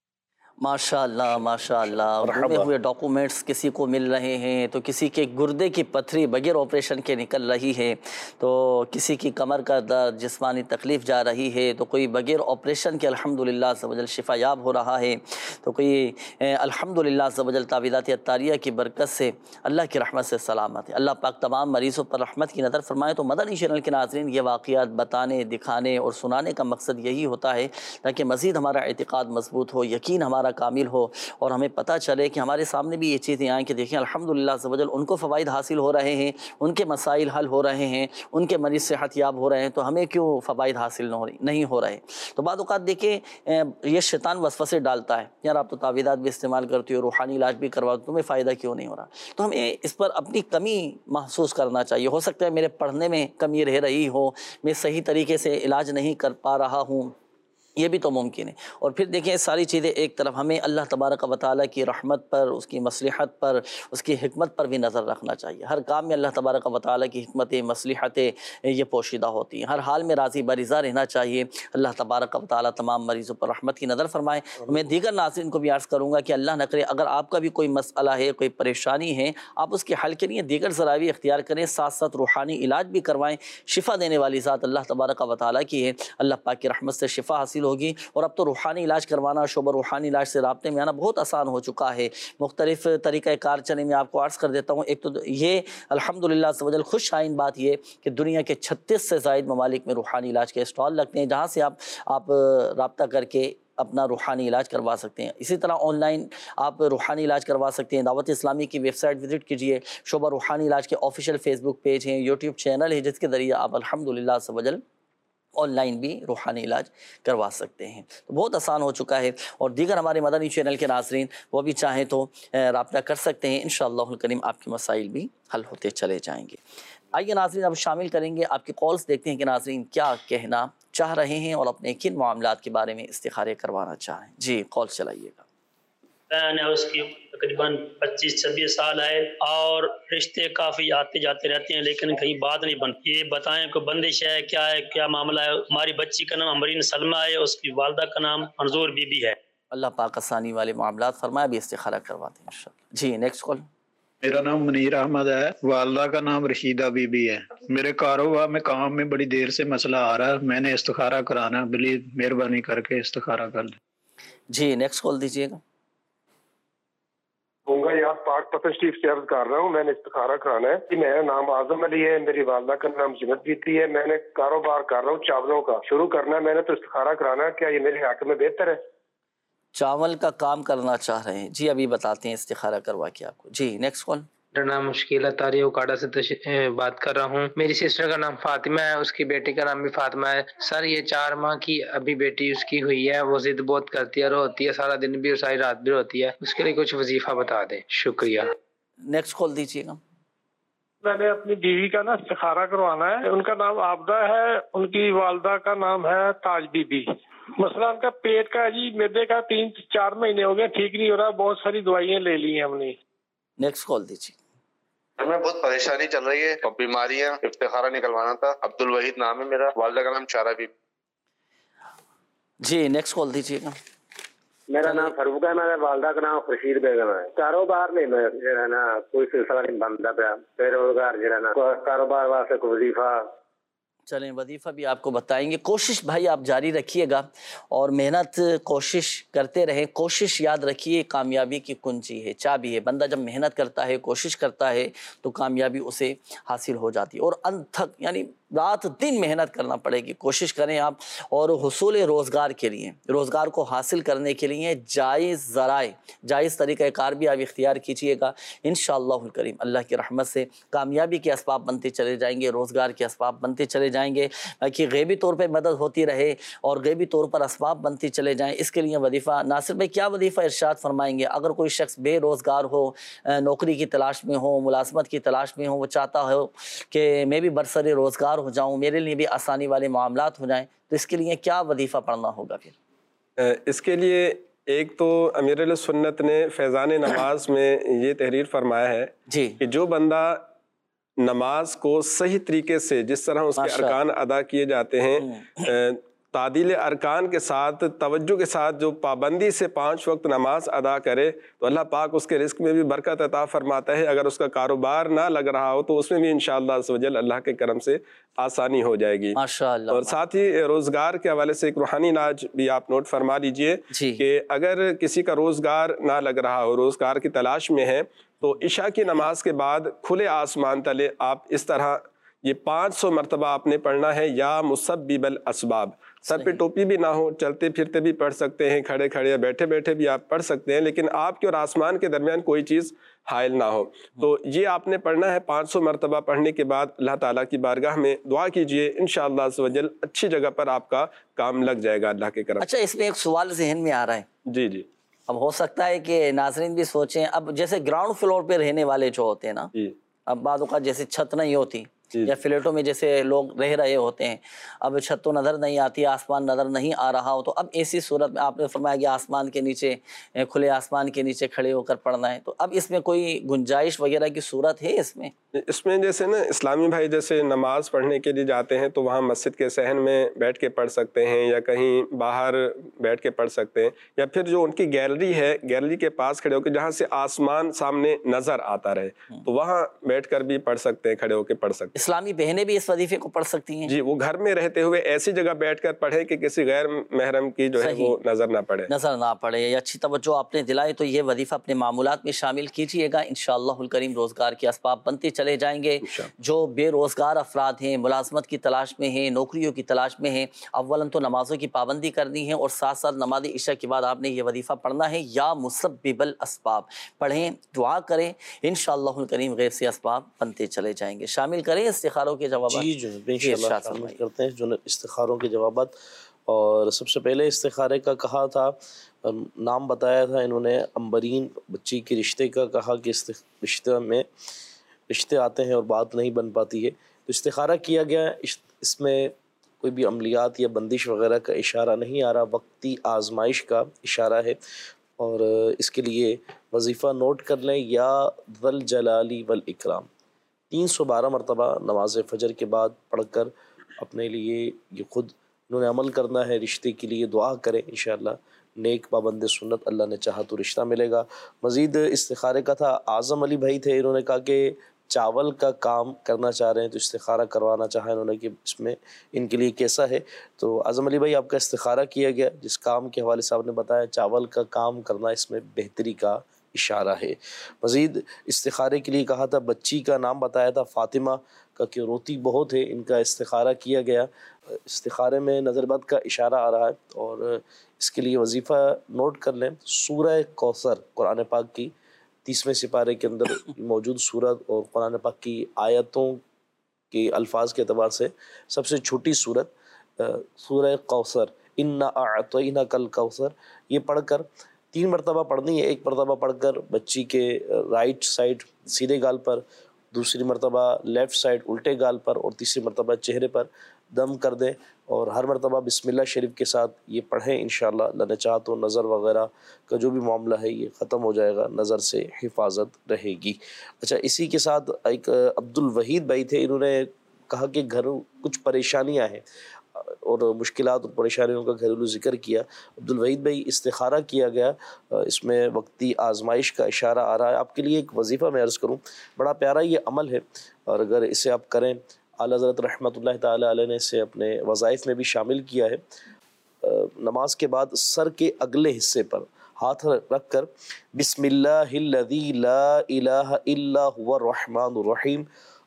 ماشاء اللہ ماشاء اللہ. گمے ہوئے ڈاکومنٹس کسی کو مل رہے ہیں، تو کسی کے گردے کی پتھری بغیر آپریشن کے نکل رہی ہے، تو کسی کی کمر کا درد، جسمانی تکلیف جا رہی ہے، تو کوئی بغیر آپریشن کے الحمدللہ عز و جل شفا یاب ہو رہا ہے، تو کوئی الحمدللہ عز و جل تعویذات عطاریہ کی برکت سے اللہ کی رحمت سے سلامت ہے. اللہ پاک تمام مریضوں پر رحمت کی نظر فرمائے. تو مدنی چینل کے ناظرین، یہ واقعات بتانے، دکھانے اور سنانے کا مقصد یہی ہوتا ہے تاکہ مزید ہمارا اعتقاد مضبوط ہو، یقین ہمارا ہمارا کامل ہو اور ہمیں پتہ چلے کہ ہمارے سامنے بھی یہ چیزیں آئیں کہ دیکھیں الحمدللہ عز و جل ان کو فوائد حاصل ہو رہے ہیں، ان کے مسائل حل ہو رہے ہیں، ان کے مریض صحت یاب ہو رہے ہیں، تو ہمیں کیوں فوائد حاصل نہیں ہو رہے؟ تو بعض اوقات دیکھیں یہ شیطان وسوسے ڈالتا ہے، یار آپ تو تعویذات بھی استعمال کرتی ہو، روحانی علاج بھی کرواؤ، تمہیں فائدہ کیوں نہیں ہو رہا؟ تو ہمیں اس پر اپنی کمی محسوس کرنا چاہیے. ہو سکتا ہے میرے پڑھنے میں کمی رہ رہی ہو، میں صحیح طریقے سے علاج نہیں کر پا رہا ہوں، یہ بھی تو ممکن ہے. اور پھر دیکھیں ساری چیزیں ایک طرف، ہمیں اللہ تبارک و تعالیٰ کی رحمت پر، اس کی مصلحت پر، اس کی حکمت پر بھی نظر رکھنا چاہیے. ہر کام میں اللہ تبارک و تعالیٰ کی حکمتیں، مصلحتیں یہ پوشیدہ ہوتی ہیں. ہر حال میں راضی برضا رہنا چاہیے. اللہ تبارک و تعالیٰ تمام مریضوں پر رحمت کی نظر فرمائے. میں دیگر ناظرین کو بھی عرض کروں گا کہ اللہ نہ کرے اگر آپ کا بھی کوئی مسئلہ ہے، کوئی پریشانی ہے، آپ اس کے حل کے لیے دیگر ذرائع اختیار کریں، ساتھ ساتھ روحانی علاج بھی کروائیں. شفا دینے والی ذات اللہ تبارک و تعالیٰ کی ہے. اللہ پاک کی رحمت سے شفا حاصل ہوگی. اور اب تو روحانی علاج کروانا، شعبہ روحانی علاج سے رابطے میں آنا بہت آسان ہو چکا ہے. مختلف طریقہ کار چلے میں آپ کو عرض کر دیتا ہوں. ایک تو یہ الحمدللہ عز و جل خوش آئین بات یہ کہ دنیا کے چھتیس سے زائد ممالک میں روحانی علاج کے اسٹال لگتے ہیں، جہاں سے آپ آپ رابطہ کر کے اپنا روحانی علاج کروا سکتے ہیں. اسی طرح آن لائن آپ روحانی علاج کروا سکتے ہیں. دعوت اسلامی کی ویب سائٹ وزٹ کیجئے. شعبہ روحانی علاج کے آفیشیل فیس بک پیج ہیں، یوٹیوب چینل ہے، جس کے ذریعے آپ الحمدللہ عز و جل آن لائن بھی روحانی علاج کروا سکتے ہیں. تو بہت آسان ہو چکا ہے. اور دیگر ہمارے مدنی چینل کے ناظرین وہ بھی چاہیں تو رابطہ کر سکتے ہیں. انشاءاللہ الکریم آپ کے مسائل بھی حل ہوتے چلے جائیں گے. آئیے ناظرین اب شامل کریں گے آپ کے کالز، دیکھتے ہیں کہ ناظرین کیا کہنا چاہ رہے ہیں اور اپنے کن معاملات کے بارے میں استخارے کروانا چاہیں. جی کال چلائیے گا. میں اس کی تقریباً پچیس چھبیس سال ہے اور رشتے کافی آتے جاتے رہتے ہیں لیکن کہیں بات نہیں بنتی. یہ بتائیں کوئی بندش ہے، کیا ہے، کیا معاملہ ہے؟ ہماری بچی کا نام امرین سلمہ ہے، اس کی والدہ کا نام منظور بی بی ہے. اللہ پاک آسانی والے معاملات فرمائے، بھی استخارہ کرواتے ہیں انشاءاللہ. جی نیکسٹ کال. میرا نام منیر احمد ہے، والدہ کا نام رشیدہ بی بی ہے. میرے کاروبار میں کام میں بڑی دیر سے مسئلہ آ رہا ہے، میں نے استخارہ کرانا، پلیز مہربانی کر کے استخارہ کر دیں. جی نیکسٹ کال دیجیے گا. ہوں یار پاک پتن شریف سے عرض کر رہا ہوں، میں نے استخارہ کرانا ہے. میرا نام اعظم علی ہے، میری والدہ کا نام جنت بیتی ہے. میں نے کاروبار کر رہا ہوں چاولوں کا، شروع کرنا ہے، میں نے تو استخارہ کرانا ہے. کیا یہ میرے حق میں بہتر ہے؟ چاول کا کام کرنا چاہ رہے ہیں؟ جی ابھی بتاتے ہیں استخارہ کروا کے آپ کو. جی نیکسٹ کال. میرا نام مشکل تاریخ اکاڑا سے بات کر رہا ہوں. میری سسٹر کا نام فاطمہ ہے، اس کی بیٹی کا نام بھی فاطمہ ہے. سر یہ چار ماہ کی ابھی بیٹی اس کی ہوئی ہے، وہ ضد بہت کرتی ہے، روتی ہے، سارا دن بھی اور ساری رات بھی روتی ہے. اس کے لیے کچھ وظیفہ بتا دیں، شکریہ. نیکسٹ کال دیجیے گا. میں نے اپنی بیوی کا نا استخارہ کروانا ہے. ان کا نام عابدہ ہے، ان کی والدہ کا نام ہے تاج بی بی. مسئلہ ان کا پیٹ کا ہے جی، میدے کا، تین چار مہینے ہو گئے، ٹھیک نہیں ہو رہا، بہت ساری دوائیاں لے لی ہیں ہم نے. نیکسٹ کال دیجیے. ہمیں بہت پریشانی چل رہی ہے اور بیماریاں، استخارہ نکلوانا تھا. عبد الوحید نام ہے میرا، والدہ کا نام چارہ بی. جی نیکسٹ کال دیجیے گا. میرا نام فاروق ہے، میرے والدہ کا نام خورشید بیگم ہے. کاروبار میں جو ہے نا کوئی سلسلہ نہیں بنتا پیا، بے روزگار جو ہے نا، کاروبار واسطے کوئی وظیفہ. چلیں وظیفہ بھی آپ کو بتائیں گے. کوشش بھائی آپ جاری رکھیے گا اور محنت کوشش کرتے رہیں. کوشش یاد رکھیے کامیابی کی کنجی ہے، چابی ہے. بندہ جب محنت کرتا ہے، کوشش کرتا ہے تو کامیابی اسے حاصل ہو جاتی ہے. اور انت تک یعنی رات دن محنت کرنا پڑے گی. کوشش کریں آپ. اور حصول روزگار کے لیے، روزگار کو حاصل کرنے کے لیے جائز ذرائع، جائز طریقہ کار بھی آپ اختیار کیجیے گا. انشاءاللہ الکریم اللہ کی رحمت سے کامیابی کے اسباب بنتے چلے جائیں گے، روزگار کے اسباب بنتے چلے جائیں گے. باقی غیبی طور پہ مدد ہوتی رہے اور غیبی طور پر اسباب بنتے چلے جائیں. اس کے لیے وظیفہ ناصر بھائی کیا وظیفہ ارشاد فرمائیں گے؟ اگر کوئی شخص بے روزگار ہو، نوکری کی تلاش میں ہو، ملازمت کی تلاش میں ہو، وہ چاہتا ہو کہ میں بھی برسر روزگار ہو جاؤں، میرے لیے بھی آسانی والے معاملات ہو جائیں، تو اس کے لیے کیا وظیفہ پڑھنا ہوگا پھر؟ اس کے لیے ایک تو امیر علیہ سنت نے فیضان نماز میں یہ تحریر فرمایا ہے جی کہ جو بندہ نماز کو صحیح طریقے سے، جس طرح اس کے ارکان ادا کیے جاتے ہیں، تعدیل ارکان کے ساتھ، توجہ کے ساتھ جو پابندی سے پانچ وقت نماز ادا کرے تو اللہ پاک اس کے رزق میں بھی برکت عطا فرماتا ہے. اگر اس کا کاروبار نہ لگ رہا ہو تو اس میں بھی انشاءاللہ عز و جل اللہ کے کرم سے آسانی ہو جائے گی. ماشاءاللہ. اور ساتھ ہی روزگار کے حوالے سے ایک روحانی علاج بھی آپ نوٹ فرما لیجئے کہ اگر کسی کا روزگار نہ لگ رہا ہو، روزگار کی تلاش میں ہے، تو عشاء کی نماز کے بعد کھلے آسمان تلے آپ اس طرح یہ پانچ سو مرتبہ آپ نے پڑھنا ہے، یا مسبب الاسباب. سر پہ ٹوپی بھی نہ ہو، چلتے پھرتے بھی پڑھ سکتے ہیں، کھڑے کھڑے بیٹھے بیٹھے بھی آپ پڑھ سکتے ہیں، لیکن آپ کے اور آسمان کے درمیان کوئی چیز حائل نہ ہو. تو یہ آپ نے پڑھنا ہے. پانچ سو مرتبہ پڑھنے کے بعد اللہ تعالیٰ کی بارگاہ میں دعا کیجئے، انشاءاللہ عز و جل اچھی جگہ پر آپ کا کام لگ جائے گا اللہ کے کرم. اچھا، اس میں ایک سوال ذہن میں آ رہا ہے. جی جی. اب ہو سکتا ہے کہ ناظرین بھی سوچیں، اب جیسے گراؤنڈ فلور پہ رہنے والے جو ہوتے ہیں نا، اب بعض اوقات جیسے چھت نہیں ہوتی یا فلیٹوں میں جیسے لوگ رہ رہے ہوتے ہیں، اب چھت تو نظر نہیں آتی، آسمان نظر نہیں آ رہا ہو، تو اب ایسی صورت میں آپ نے فرمایا کہ آسمان کے نیچے، کھلے آسمان کے نیچے کھڑے ہو کر پڑھنا ہے، تو اب اس میں کوئی گنجائش وغیرہ کی صورت ہے اس میں؟ اس میں جیسے نا اسلامی بھائی جیسے نماز پڑھنے کے لیے جاتے ہیں تو وہاں مسجد کے صحن میں بیٹھ کے پڑھ سکتے ہیں، یا کہیں باہر بیٹھ کے پڑھ سکتے ہیں، یا پھر جو ان کی گیلری ہے، گیلری کے پاس کھڑے ہو کے جہاں سے آسمان سامنے نظر آتا رہے، تو وہاں بیٹھ کر بھی پڑھ سکتے ہیں، کھڑے ہو کے پڑھ سکتے ہیں. اسلامی بہنیں بھی اس وظیفے کو پڑھ سکتی ہیں؟ جی، وہ گھر میں رہتے ہوئے ایسی جگہ بیٹھ کر پڑھے کہ کسی غیر محرم کی جو ہے وہ نظر نہ پڑے نظر نہ پڑے. یہ اچھی توجہ آپ نے دلائے. تو یہ وظیفہ اپنے معمولات میں شامل کیجئے گا، انشاءاللہ الکریم روزگار کے اسباب بنتے چلے جائیں گے. جو بے روزگار افراد ہیں، ملازمت کی تلاش میں ہیں، نوکریوں کی تلاش میں ہیں، اولاً تو نمازوں کی پابندی کرنی ہے، اور ساتھ ساتھ نماز عشاء کے بعد آپ نے یہ وظیفہ پڑھنا ہے، یا مسبب الاسباب. پڑھیں، دعا کریں، انشاءاللہ الکریم غیب سے اسباب بنتے چلے جائیں گے. شامل کریں استخاروں کے جوابات. جی جو انشاءاللہ شامل کرتے ہیں جو استخاروں کے جوابات. اور سب سے پہلے استخارے کا کہا تھا، نام بتایا تھا انہوں نے امبرین بچی کے رشتے کا، کہا کہ رشتہ میں رشتے آتے ہیں اور بات نہیں بن پاتی ہے، تو استخارہ کیا گیا. اس میں کوئی بھی عملیات یا بندش وغیرہ کا اشارہ نہیں آ رہا، وقتی آزمائش کا اشارہ ہے. اور اس کے لیے وظیفہ نوٹ کر لیں، یا ذل جلالی والاکرام، تین سو بارہ مرتبہ نماز فجر کے بعد پڑھ کر اپنے لیے یہ خود انہوں نے عمل کرنا ہے. رشتے کے لیے دعا کریں، انشاءاللہ نیک پابند سنت، اللہ نے چاہا تو رشتہ ملے گا. مزید استخارے کا تھا، اعظم علی بھائی تھے، انہوں نے کہا کہ چاول کا کام کرنا چاہ رہے ہیں، تو استخارہ کروانا چاہا انہوں نے کہ اس میں ان کے لیے کیسا ہے. تو اعظم علی بھائی آپ کا استخارہ کیا گیا، جس کام کے حوالے سے آپ نے بتایا چاول کا کام کرنا، اس میں بہتری کا اشارہ ہے. مزید استخارے کے لیے کہا تھا، بچی کا نام بتایا تھا فاطمہ کا کہ روتی بہت ہے، ان کا استخارہ کیا گیا. استخارے میں نظر بد کا اشارہ آ رہا ہے، اور اس کے لیے وظیفہ نوٹ کر لیں. سورہ کوثر قرآن پاک کی تیسویں سپارے کے اندر موجود سورت، اور قرآن پاک کی آیتوں کے الفاظ کے اعتبار سے سب سے چھوٹی سورت سورہ کوثر، انا اعطیناک الکوثر، یہ پڑھ کر تین مرتبہ پڑھنی ہے. ایک مرتبہ پڑھ کر بچی کے رائٹ سائڈ سیدھے گال پر، دوسری مرتبہ لیفٹ سائڈ الٹے گال پر، اور تیسری مرتبہ چہرے پر دم کر دیں. اور ہر مرتبہ بسم اللہ شریف کے ساتھ یہ پڑھیں، انشاءاللہ اللہ نے چاہا تو نظر وغیرہ کا جو بھی معاملہ ہے یہ ختم ہو جائے گا، نظر سے حفاظت رہے گی. اچھا، اسی کے ساتھ ایک عبد الوحید بھائی تھے، انہوں نے کہا کہ گھر کچھ پریشانیاں ہیں اور مشکلات اور پریشانیوں کا گھریلو ذکر کیا. عبد الوحید بھائی استخارہ کیا گیا، اس میں وقتی آزمائش کا اشارہ آ رہا ہے. آپ کے لیے ایک وظیفہ میں عرض کروں، بڑا پیارا یہ عمل ہے، اور اگر اسے آپ کریں، اعلیٰ حضرت رحمۃ اللہ تعالی علیہ نے اسے اپنے وظائف میں بھی شامل کیا ہے. نماز کے بعد سر کے اگلے حصے پر ہاتھ رکھ کر بسم اللہ الذی لا الہ الا هو الرحمن الرحیم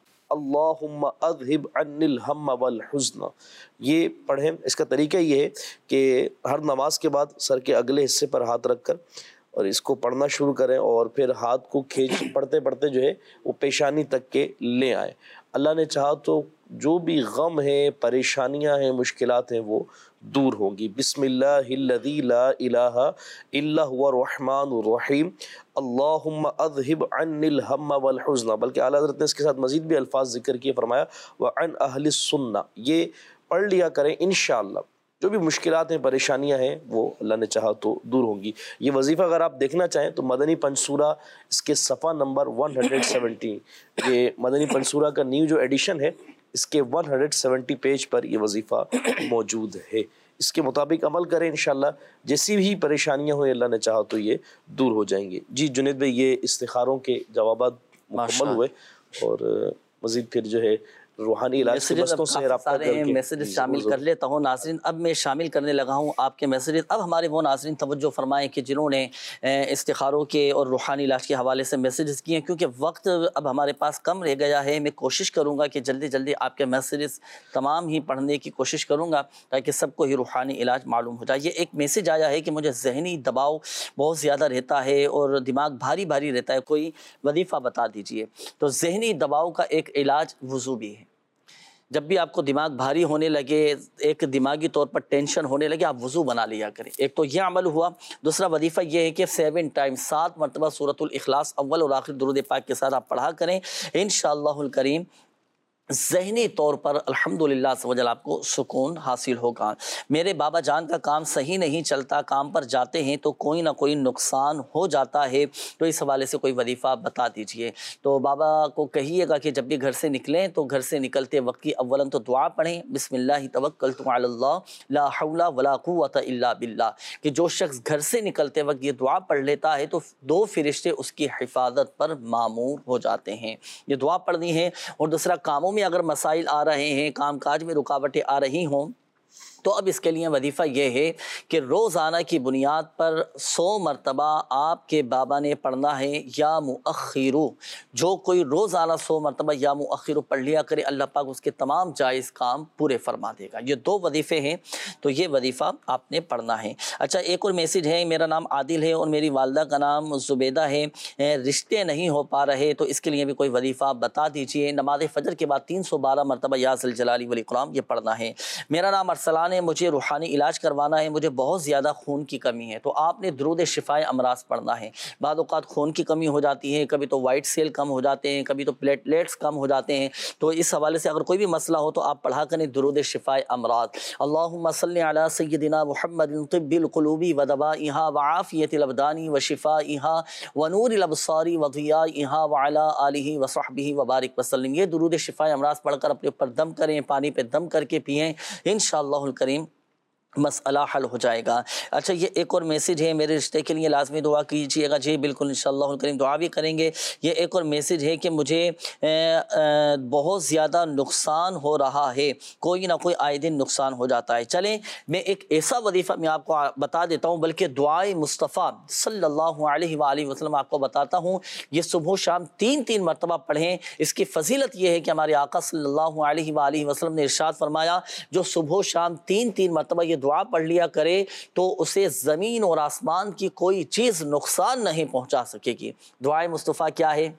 اللہم اذہب عنی الہم والحزن، یہ پڑھیں. اس کا طریقہ یہ ہے کہ ہر نماز کے بعد سر کے اگلے حصے پر ہاتھ رکھ کر اور اس کو پڑھنا شروع کریں، اور پھر ہاتھ کو کھینچ پڑھتے پڑھتے جو ہے وہ پیشانی تک کے لے آئیں. اللہ نے چاہا تو جو بھی غم ہیں، پریشانیاں ہیں، مشکلات ہیں، وہ دور ہوں گی. بسم اللہ الذی لا الہ الا هو الرحمن الرحیم اللہم اذہب عنی الہم والحزن. بلکہ اعلیٰ حضرت نے اس کے ساتھ مزید بھی الفاظ ذکر کیے، فرمایا وعن اہل السنہ. یہ پڑھ لیا کریں، انشاءاللہ جو بھی مشکلات ہیں، پریشانیاں ہیں، وہ اللہ نے چاہا تو دور ہوں گی. یہ وظیفہ اگر آپ دیکھنا چاہیں تو مدنی پنسورہ اس کے صفحہ نمبر ایک سو ستر، یہ مدنی پنسورہ کا نیو جو ایڈیشن ہے، اس کے ایک سو ستر پیج پر یہ وظیفہ موجود ہے. اس کے مطابق عمل کریں، انشاءاللہ جیسی بھی پریشانیاں ہوئیں اللہ نے چاہا تو یہ دور ہو جائیں گے. جی جنید بھائی، یہ استخاروں کے جوابات مکمل ہوئے، اور مزید پھر جو ہے روحانی علاج کے مسئلوں سے رابطہ کر کے میسیجز شامل کر لیتا ہوں ناظرین. اب میں شامل کرنے لگا ہوں آپ کے میسیجز. اب ہمارے وہ ناظرین توجہ فرمائیں کہ جنہوں نے استخاروں کے اور روحانی علاج کے حوالے سے میسیجز کیے ہیں, کیونکہ وقت اب ہمارے پاس کم رہ گیا ہے. میں کوشش کروں گا کہ جلدی جلدی آپ کے میسیجز تمام ہی پڑھنے کی کوشش کروں گا تاکہ سب کو ہی روحانی علاج معلوم ہو جائے. یہ ایک میسیج آیا ہے کہ مجھے ذہنی دباؤ بہت زیادہ رہتا ہے اور دماغ بھاری بھاری رہتا ہے, کوئی وظیفہ بتا دیجئے. تو ذہنی دباؤ کا ایک علاج وضو بھی ہے. جب بھی آپ کو دماغ بھاری ہونے لگے, ایک دماغی طور پر ٹینشن ہونے لگے, آپ وضو بنا لیا کریں. ایک تو یہ عمل ہوا. دوسرا وظیفہ یہ ہے کہ سیون ٹائم سات مرتبہ سورۃ الاخلاص اول اور آخر درود پاک کے ساتھ آپ پڑھا کریں. انشاءاللہ الکریم ذہنی طور پر الحمدللہ عز و جل آپ کو سکون حاصل ہوگا. میرے بابا جان کا کام صحیح نہیں چلتا, کام پر جاتے ہیں تو کوئی نہ کوئی نقصان ہو جاتا ہے, تو اس حوالے سے کوئی وظیفہ بتا دیجئے. تو بابا کو کہیے گا کہ جب بھی گھر سے نکلیں تو گھر سے نکلتے وقت کی اولاً تو دعا پڑھیں, بسم اللہ توکلت علی اللہ لا حول ولا قوت الا باللہ, کہ جو شخص گھر سے نکلتے وقت یہ دعا پڑھ لیتا ہے تو دو فرشتے اس کی حفاظت پر مامور ہو جاتے ہیں. یہ دعا پڑھنی ہے. اور دوسرا, کاموں میں اگر مسائل آ رہے ہیں, کام کاج میں رکاوٹیں آ رہی ہوں, تو اب اس کے لیے وظیفہ یہ ہے کہ روزانہ کی بنیاد پر سو مرتبہ آپ کے بابا نے پڑھنا ہے یا مؤخرو. جو کوئی روزانہ سو مرتبہ یا مؤخرو پڑھ لیا کرے, اللہ پاک اس کے تمام جائز کام پورے فرما دے گا. یہ دو وظیفے ہیں, تو یہ وظیفہ آپ نے پڑھنا ہے. اچھا, ایک اور میسیج ہے. میرا نام عادل ہے اور میری والدہ کا نام زبیدہ ہے, رشتے نہیں ہو پا رہے, تو اس کے لیے بھی کوئی وظیفہ بتا دیجئے. نماز فجر کے بعد تین سو بارہ مرتبہ یا ذی الجلال والاکرام یہ پڑھنا ہے. میرا نام ارسلان, مجھے روحانی علاج کروانا ہے, مجھے بہت زیادہ خون کی کمی ہے, تو آپ نے درود شفائے امراض پڑھنا ہے. بعض اوقات خون کی کمی ہو جاتی ہے, کبھی تو وائٹ سیل کم ہو جاتے ہیں, کبھی تو پلیٹلیٹس کم ہو جاتے ہیں, تو اس حوالے سے اگر کوئی بھی مسئلہ ہو تو آپ پڑھا کریں درود شفائے امراض. اللہم صلی علی سیدنا محمد طب القلوب ودوائها وعافیت الابدان وشفائها ونور الابصار وضیائها وعلی آلہ وصحبہ وبارک وسلم. یہ درود شفائے امراض پڑھ کر اپنے اوپر دم کریں, پانی پہ دم کر کے پئیں, انشاءاللہ الکریم مسئلہ حل ہو جائے گا. اچھا, یہ ایک اور میسیج ہے. میرے رشتے کے لیے لازمی دعا کیجیے گا. جی بالکل, انشاءاللہ الکریم دعا بھی کریں گے. یہ ایک اور میسیج ہے کہ مجھے بہت زیادہ نقصان ہو رہا ہے, کوئی نہ کوئی آئے دن نقصان ہو جاتا ہے. چلیں میں ایک ایسا وظیفہ میں آپ کو بتا دیتا ہوں, بلکہ دعائے مصطفیٰ صلی اللہ علیہ وآلہ وسلم آپ کو بتاتا ہوں. یہ صبح و شام تین تین مرتبہ پڑھیں. اس کی فضیلت یہ ہے کہ ہمارے آقا صلی اللہ علیہ وآلہ وسلم نے ارشاد فرمایا, جو صبح و شام تین تین مرتبہ یہ دعا پڑھ لیا کرے تو اسے زمین اور آسمان کی کوئی چیز نقصان نہیں پہنچا سکے گی. دعائے مصطفیٰ کیا ہے؟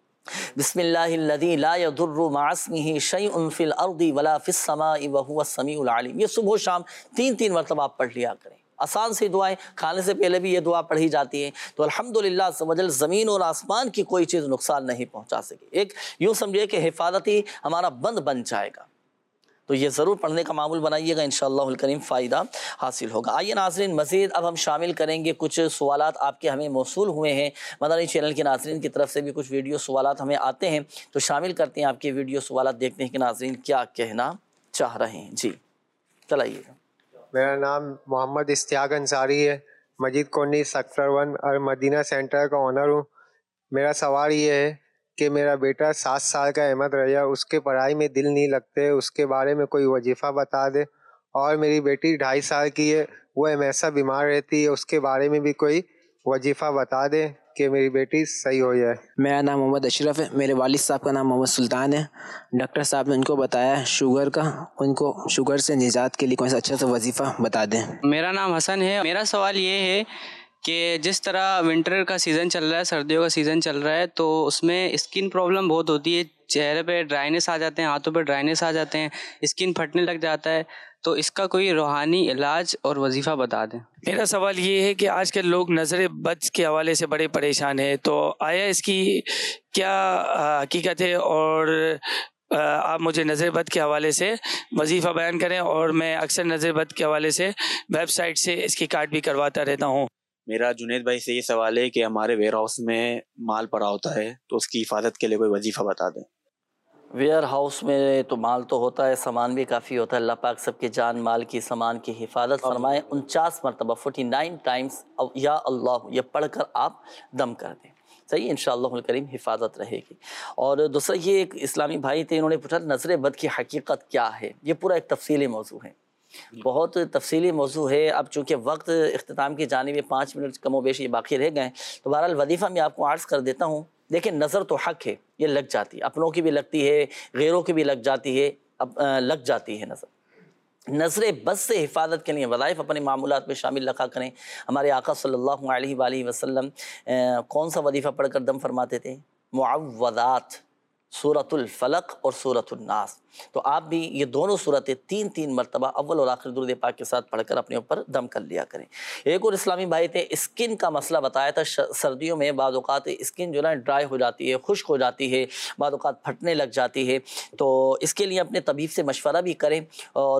بسم اللہ الذی لا یضر مع اسمہ شیء فی الارض ولا فی السماء وہو السمیع العلیم. یہ صبح و شام تین تین مرتبہ آپ پڑھ لیا کریں. آسان سی دعائیں, کھانے سے پہلے بھی یہ دعا پڑھی جاتی ہے. تو الحمدللہ عز و جل زمین اور آسمان کی کوئی چیز نقصان نہیں پہنچا سکے. ایک یوں سمجھے کہ حفاظتی ہمارا بند بن جائے گا. تو یہ ضرور پڑھنے کا معمول بنائیے گا, انشاءاللہ الکریم فائدہ حاصل ہوگا. آئیے ناظرین, مزید اب ہم شامل کریں گے کچھ سوالات آپ کے ہمیں موصول ہوئے ہیں. مدنی چینل کے ناظرین کی طرف سے بھی کچھ ویڈیو سوالات ہمیں آتے ہیں, تو شامل کرتے ہیں آپ کے ویڈیو سوالات, دیکھتے ہیں کہ ناظرین کیا کہنا چاہ رہے ہیں. جی چلائیے. میرا نام محمد اشتیاق انصاری ہے, مجید کونی سیکٹر ون اور مدینہ سینٹر کا آنر ہوں. میرا سوال یہ ہے کہ میرا بیٹا سات سال کا احمد ریا, اس کے پڑھائی میں دل نہیں لگتے, اس کے بارے میں کوئی وظیفہ بتا دے. اور میری بیٹی ڈھائی سال کی ہے, وہ ہمیشہ بیمار رہتی ہے, اس کے بارے میں بھی کوئی وظیفہ بتا دے کہ میری بیٹی صحیح ہو جائے. میرا نام محمد اشرف ہے, میرے والد صاحب کا نام محمد سلطان ہے. ڈاکٹر صاحب نے ان کو بتایا شوگر کا, ان کو شوگر سے نجات کے لیے کوئی اچھا سا وظیفہ بتا دیں. میرا نام حسن ہے. میرا سوال یہ ہے کہ جس طرح ونٹر کا سیزن چل رہا ہے, سردیوں کا سیزن چل رہا ہے, تو اس میں اسکن پرابلم بہت ہوتی ہے, چہرے پہ ڈرائنیس آ جاتے ہیں, ہاتھوں پہ ڈرائنیس آ جاتے ہیں, اسکن پھٹنے لگ جاتا ہے, تو اس کا کوئی روحانی علاج اور وظیفہ بتا دیں. میرا سوال یہ ہے کہ آج کل لوگ نظر بد کے حوالے سے بڑے پریشان ہیں, تو آیا اس کی کیا حقیقت ہے, اور آپ مجھے نظر بد کے حوالے سے وظیفہ بیان کریں. اور میں اکثر نظر بد کے حوالے سے ویب سائٹ سے اس کی کارڈ بھی کرواتا رہتا ہوں. میرا جنید بھائی سے یہ سوال ہے کہ ہمارے ویئر ہاؤس میں مال پڑا ہوتا ہے, تو اس کی حفاظت کے لیے کوئی وظیفہ بتا دیں. ویئر ہاؤس میں تو مال تو ہوتا ہے, سامان بھی کافی ہوتا ہے. اللہ پاک سب کے جان مال کی سامان کی حفاظت فرمائے. انچاس مرتبہ فورٹی نائن ٹائمز یا اللہ یہ پڑھ کر آپ دم کر دیں. صحیح انشاءاللہ الکریم حفاظت رہے گی۔ اور دوسرا یہ ایک اسلامی بھائی تھے، انہوں نے پوچھا نظر بد کی حقیقت کیا ہے، یہ پورا ایک تفصیلی موضوع ہے، بہت تفصیلی موضوع ہے۔ اب چونکہ وقت اختتام کی جانب پانچ منٹ کم و بیش یہ باقی رہ گئے، تو بہرحال وظیفہ میں آپ کو عرض کر دیتا ہوں۔ لیکن نظر تو حق ہے، یہ لگ جاتی ہے، اپنوں کی بھی لگتی ہے، غیروں کی بھی لگ جاتی ہے، اب لگ جاتی ہے نظر۔ نظر بد سے حفاظت کے لیے وظائف اپنے معمولات میں شامل رکھا کریں۔ ہمارے آقا صلی اللہ علیہ وآلہ وسلم کون سا وظیفہ پڑھ کر دم فرماتے تھے؟ معوذات، سورۃ الفلق اور سورۃ الناس۔ تو آپ بھی یہ دونوں صورتیں تین تین مرتبہ اول اور آخر درود پاک کے ساتھ پڑھ کر اپنے اوپر دم کر لیا کریں۔ ایک اور اسلامی بھائی تھے، اسکن کا مسئلہ بتایا تھا، سردیوں میں بعض اوقات اسکن جو نا ڈرائی ہو جاتی ہے، خشک ہو جاتی ہے، بعض اوقات پھٹنے لگ جاتی ہے، تو اس کے لیے اپنے طبیب سے مشورہ بھی کریں اور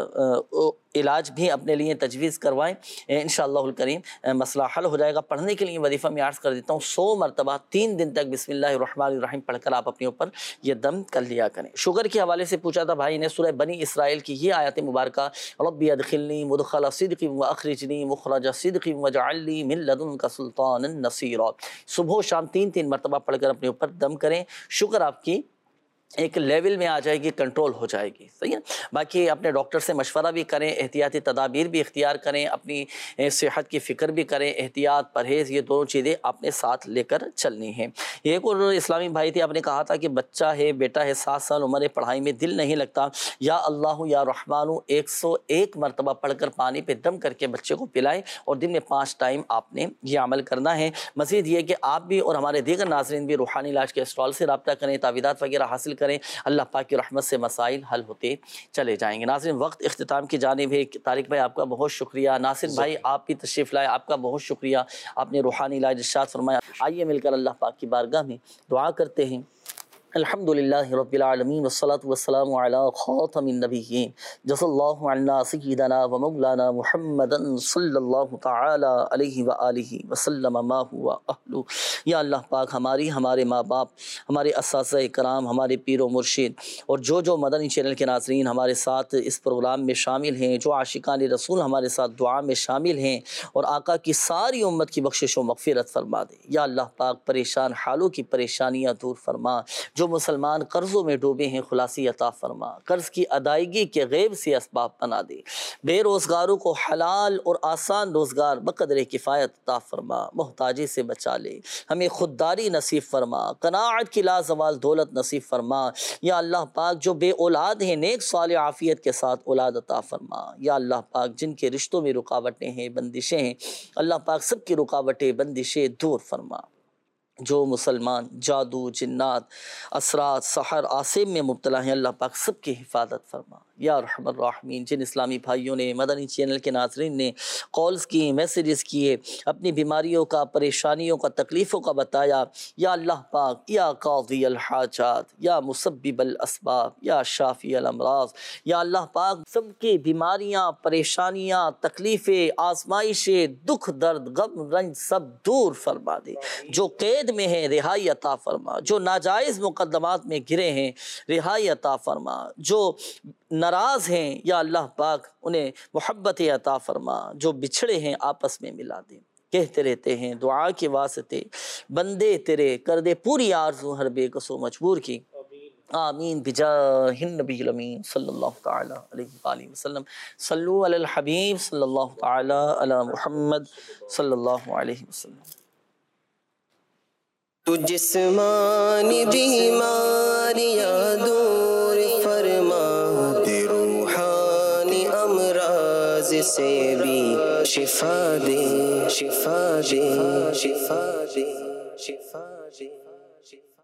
علاج بھی اپنے لیے تجویز کروائیں، انشاءاللہ الکریم مسئلہ حل ہو جائے گا۔ پڑھنے کے لیے وظیفہ میں عرض کر دیتا ہوں، سو مرتبہ تین دن تک بسم اللہ الرحمن الرحیم پڑھ کر آپ اپنے اوپر یہ دم کر لیا کریں۔ شوگر کے حوالے سے پوچھا تھا بھائی نے، سورہ بنی اسرائیل کی یہ آیت مبارکہ، ربی ادخلنی مدخل صدق واخرجنی مخرج صدق واجعل لی من لدنک سلطانا نصیرا، صبح و شام تین تین مرتبہ پڑھ کر اپنے اوپر دم کریں، شوگر آپ کی ایک لیول میں آ جائے گی، کنٹرول ہو جائے گی، صحیح ہے۔ باقی اپنے ڈاکٹر سے مشورہ بھی کریں، احتیاطی تدابیر بھی اختیار کریں، اپنی صحت کی فکر بھی کریں، احتیاط پرہیز یہ دونوں چیزیں اپنے ساتھ لے کر چلنی ہیں۔ ایک اور اسلامی بھائی تھے، آپ نے کہا تھا کہ بچہ ہے، بیٹا ہے، سات سال عمر ہے، پڑھائی میں دل نہیں لگتا، یا اللہ یا رحمٰن ایک سو ایک مرتبہ پڑھ کر پانی پہ دم کر کے بچے کو پلائیں، اور دن میں پانچ ٹائم آپ نے یہ عمل کرنا ہے۔ مزید یہ کہ آپ بھی اور ہمارے دیگر ناظرین بھی روحانی علاج کے اسٹال سے رابطہ کریں، تعویذات وغیرہ حاصل کریں، اللہ پاک کی رحمت سے مسائل حل ہوتے چلے جائیں گے۔ ناظرین وقت اختتام کی جانب ہے، طارق بھائی آپ کا بہت شکریہ، ناصر بھائی آپ بھی تشریف لائے، آپ کا بہت شکریہ، آپ نے روحانی علاج ارشاد فرمایا۔ آئیے مل کر اللہ پاک کی بارگاہ میں دعا کرتے ہیں۔ الحمدللہ رب العالمین والصلاة والسلام علی خاتم النبیین، جزا اللہ عنا سیدنا و مولانا محمدا صلی اللہ تعالی علیہ وآلہ وسلم ما ہوا اہلو۔ یا اللہ پاک ہماری، ہمارے ماں باپ، ہمارے اساتذہ کرام، ہمارے پیر و مرشد، اور جو جو مدنی چینل کے ناظرین ہمارے ساتھ اس پروگرام میں شامل ہیں، جو عاشقان رسول ہمارے ساتھ دعا میں شامل ہیں، اور آقا کی ساری امت کی بخشش و مغفرت فرما دے۔ یا اللہ پاک پریشان حالوں کی پریشانیاں دور فرما، جو مسلمان قرضوں میں ڈوبے ہیں خلاصی عطا فرما، قرض کی ادائیگی کے غیب سے اسباب بنا دے، بے روزگاروں کو حلال اور آسان روزگار بقدر کفایت عطا فرما، محتاجی سے بچا لے، ہمیں خودداری نصیب فرما، قناعت کی لازوال دولت نصیب فرما۔ یا اللہ پاک جو بے اولاد ہیں نیک صالح عافیت کے ساتھ اولاد عطا فرما۔ یا اللہ پاک جن کے رشتوں میں رکاوٹیں ہیں، بندشیں ہیں، اللہ پاک سب کی رکاوٹیں بندشیں دور فرما۔ جو مسلمان جادو، جنات، اثرات، سحر، آسم میں مبتلا ہیں، اللہ پاک سب کی حفاظت فرما۔ یا ارحم الراحمین، جن اسلامی بھائیوں نے، مدنی چینل کے ناظرین نے کالز کی، میسیجز کیے، اپنی بیماریوں کا، پریشانیوں کا، تکلیفوں کا بتایا، یا اللہ پاک یا قاضی الحاجات، یا مسبب الاسباب، یا شافی الامراض، یا اللہ پاک سب کی بیماریاں، پریشانیاں، تکلیفیں، آزمائشیں، دکھ، درد، غم، رنج سب دور فرما دے۔ جو قید میں ہیں رہائی عطا فرما، جو ناجائز مقدمات میں گرے ہیں رہائی عطا فرما، جو ناراض ہیں یا اللہ پاک انہیں محبت عطا فرما، جو بچھڑے ہیں آپس میں ملا دے۔ کہتے رہتے ہیں دعا کے واسطے بندے تیرے، کر دے پوری آرزو ہر بے کس و مجبور کی، آمین بجاہ النبی الامین صلی اللہ تعالی علیہ وآلہ وسلم۔ صلو علی الحبیب صلی اللہ تعالی علی محمد صلی اللہ علیہ وسلم۔ تو جسمانی بیماریاں دور فرما دے، روحانی امراض سے بھی شفا دے، شفا دے، شفا دے، شفا دے، شفا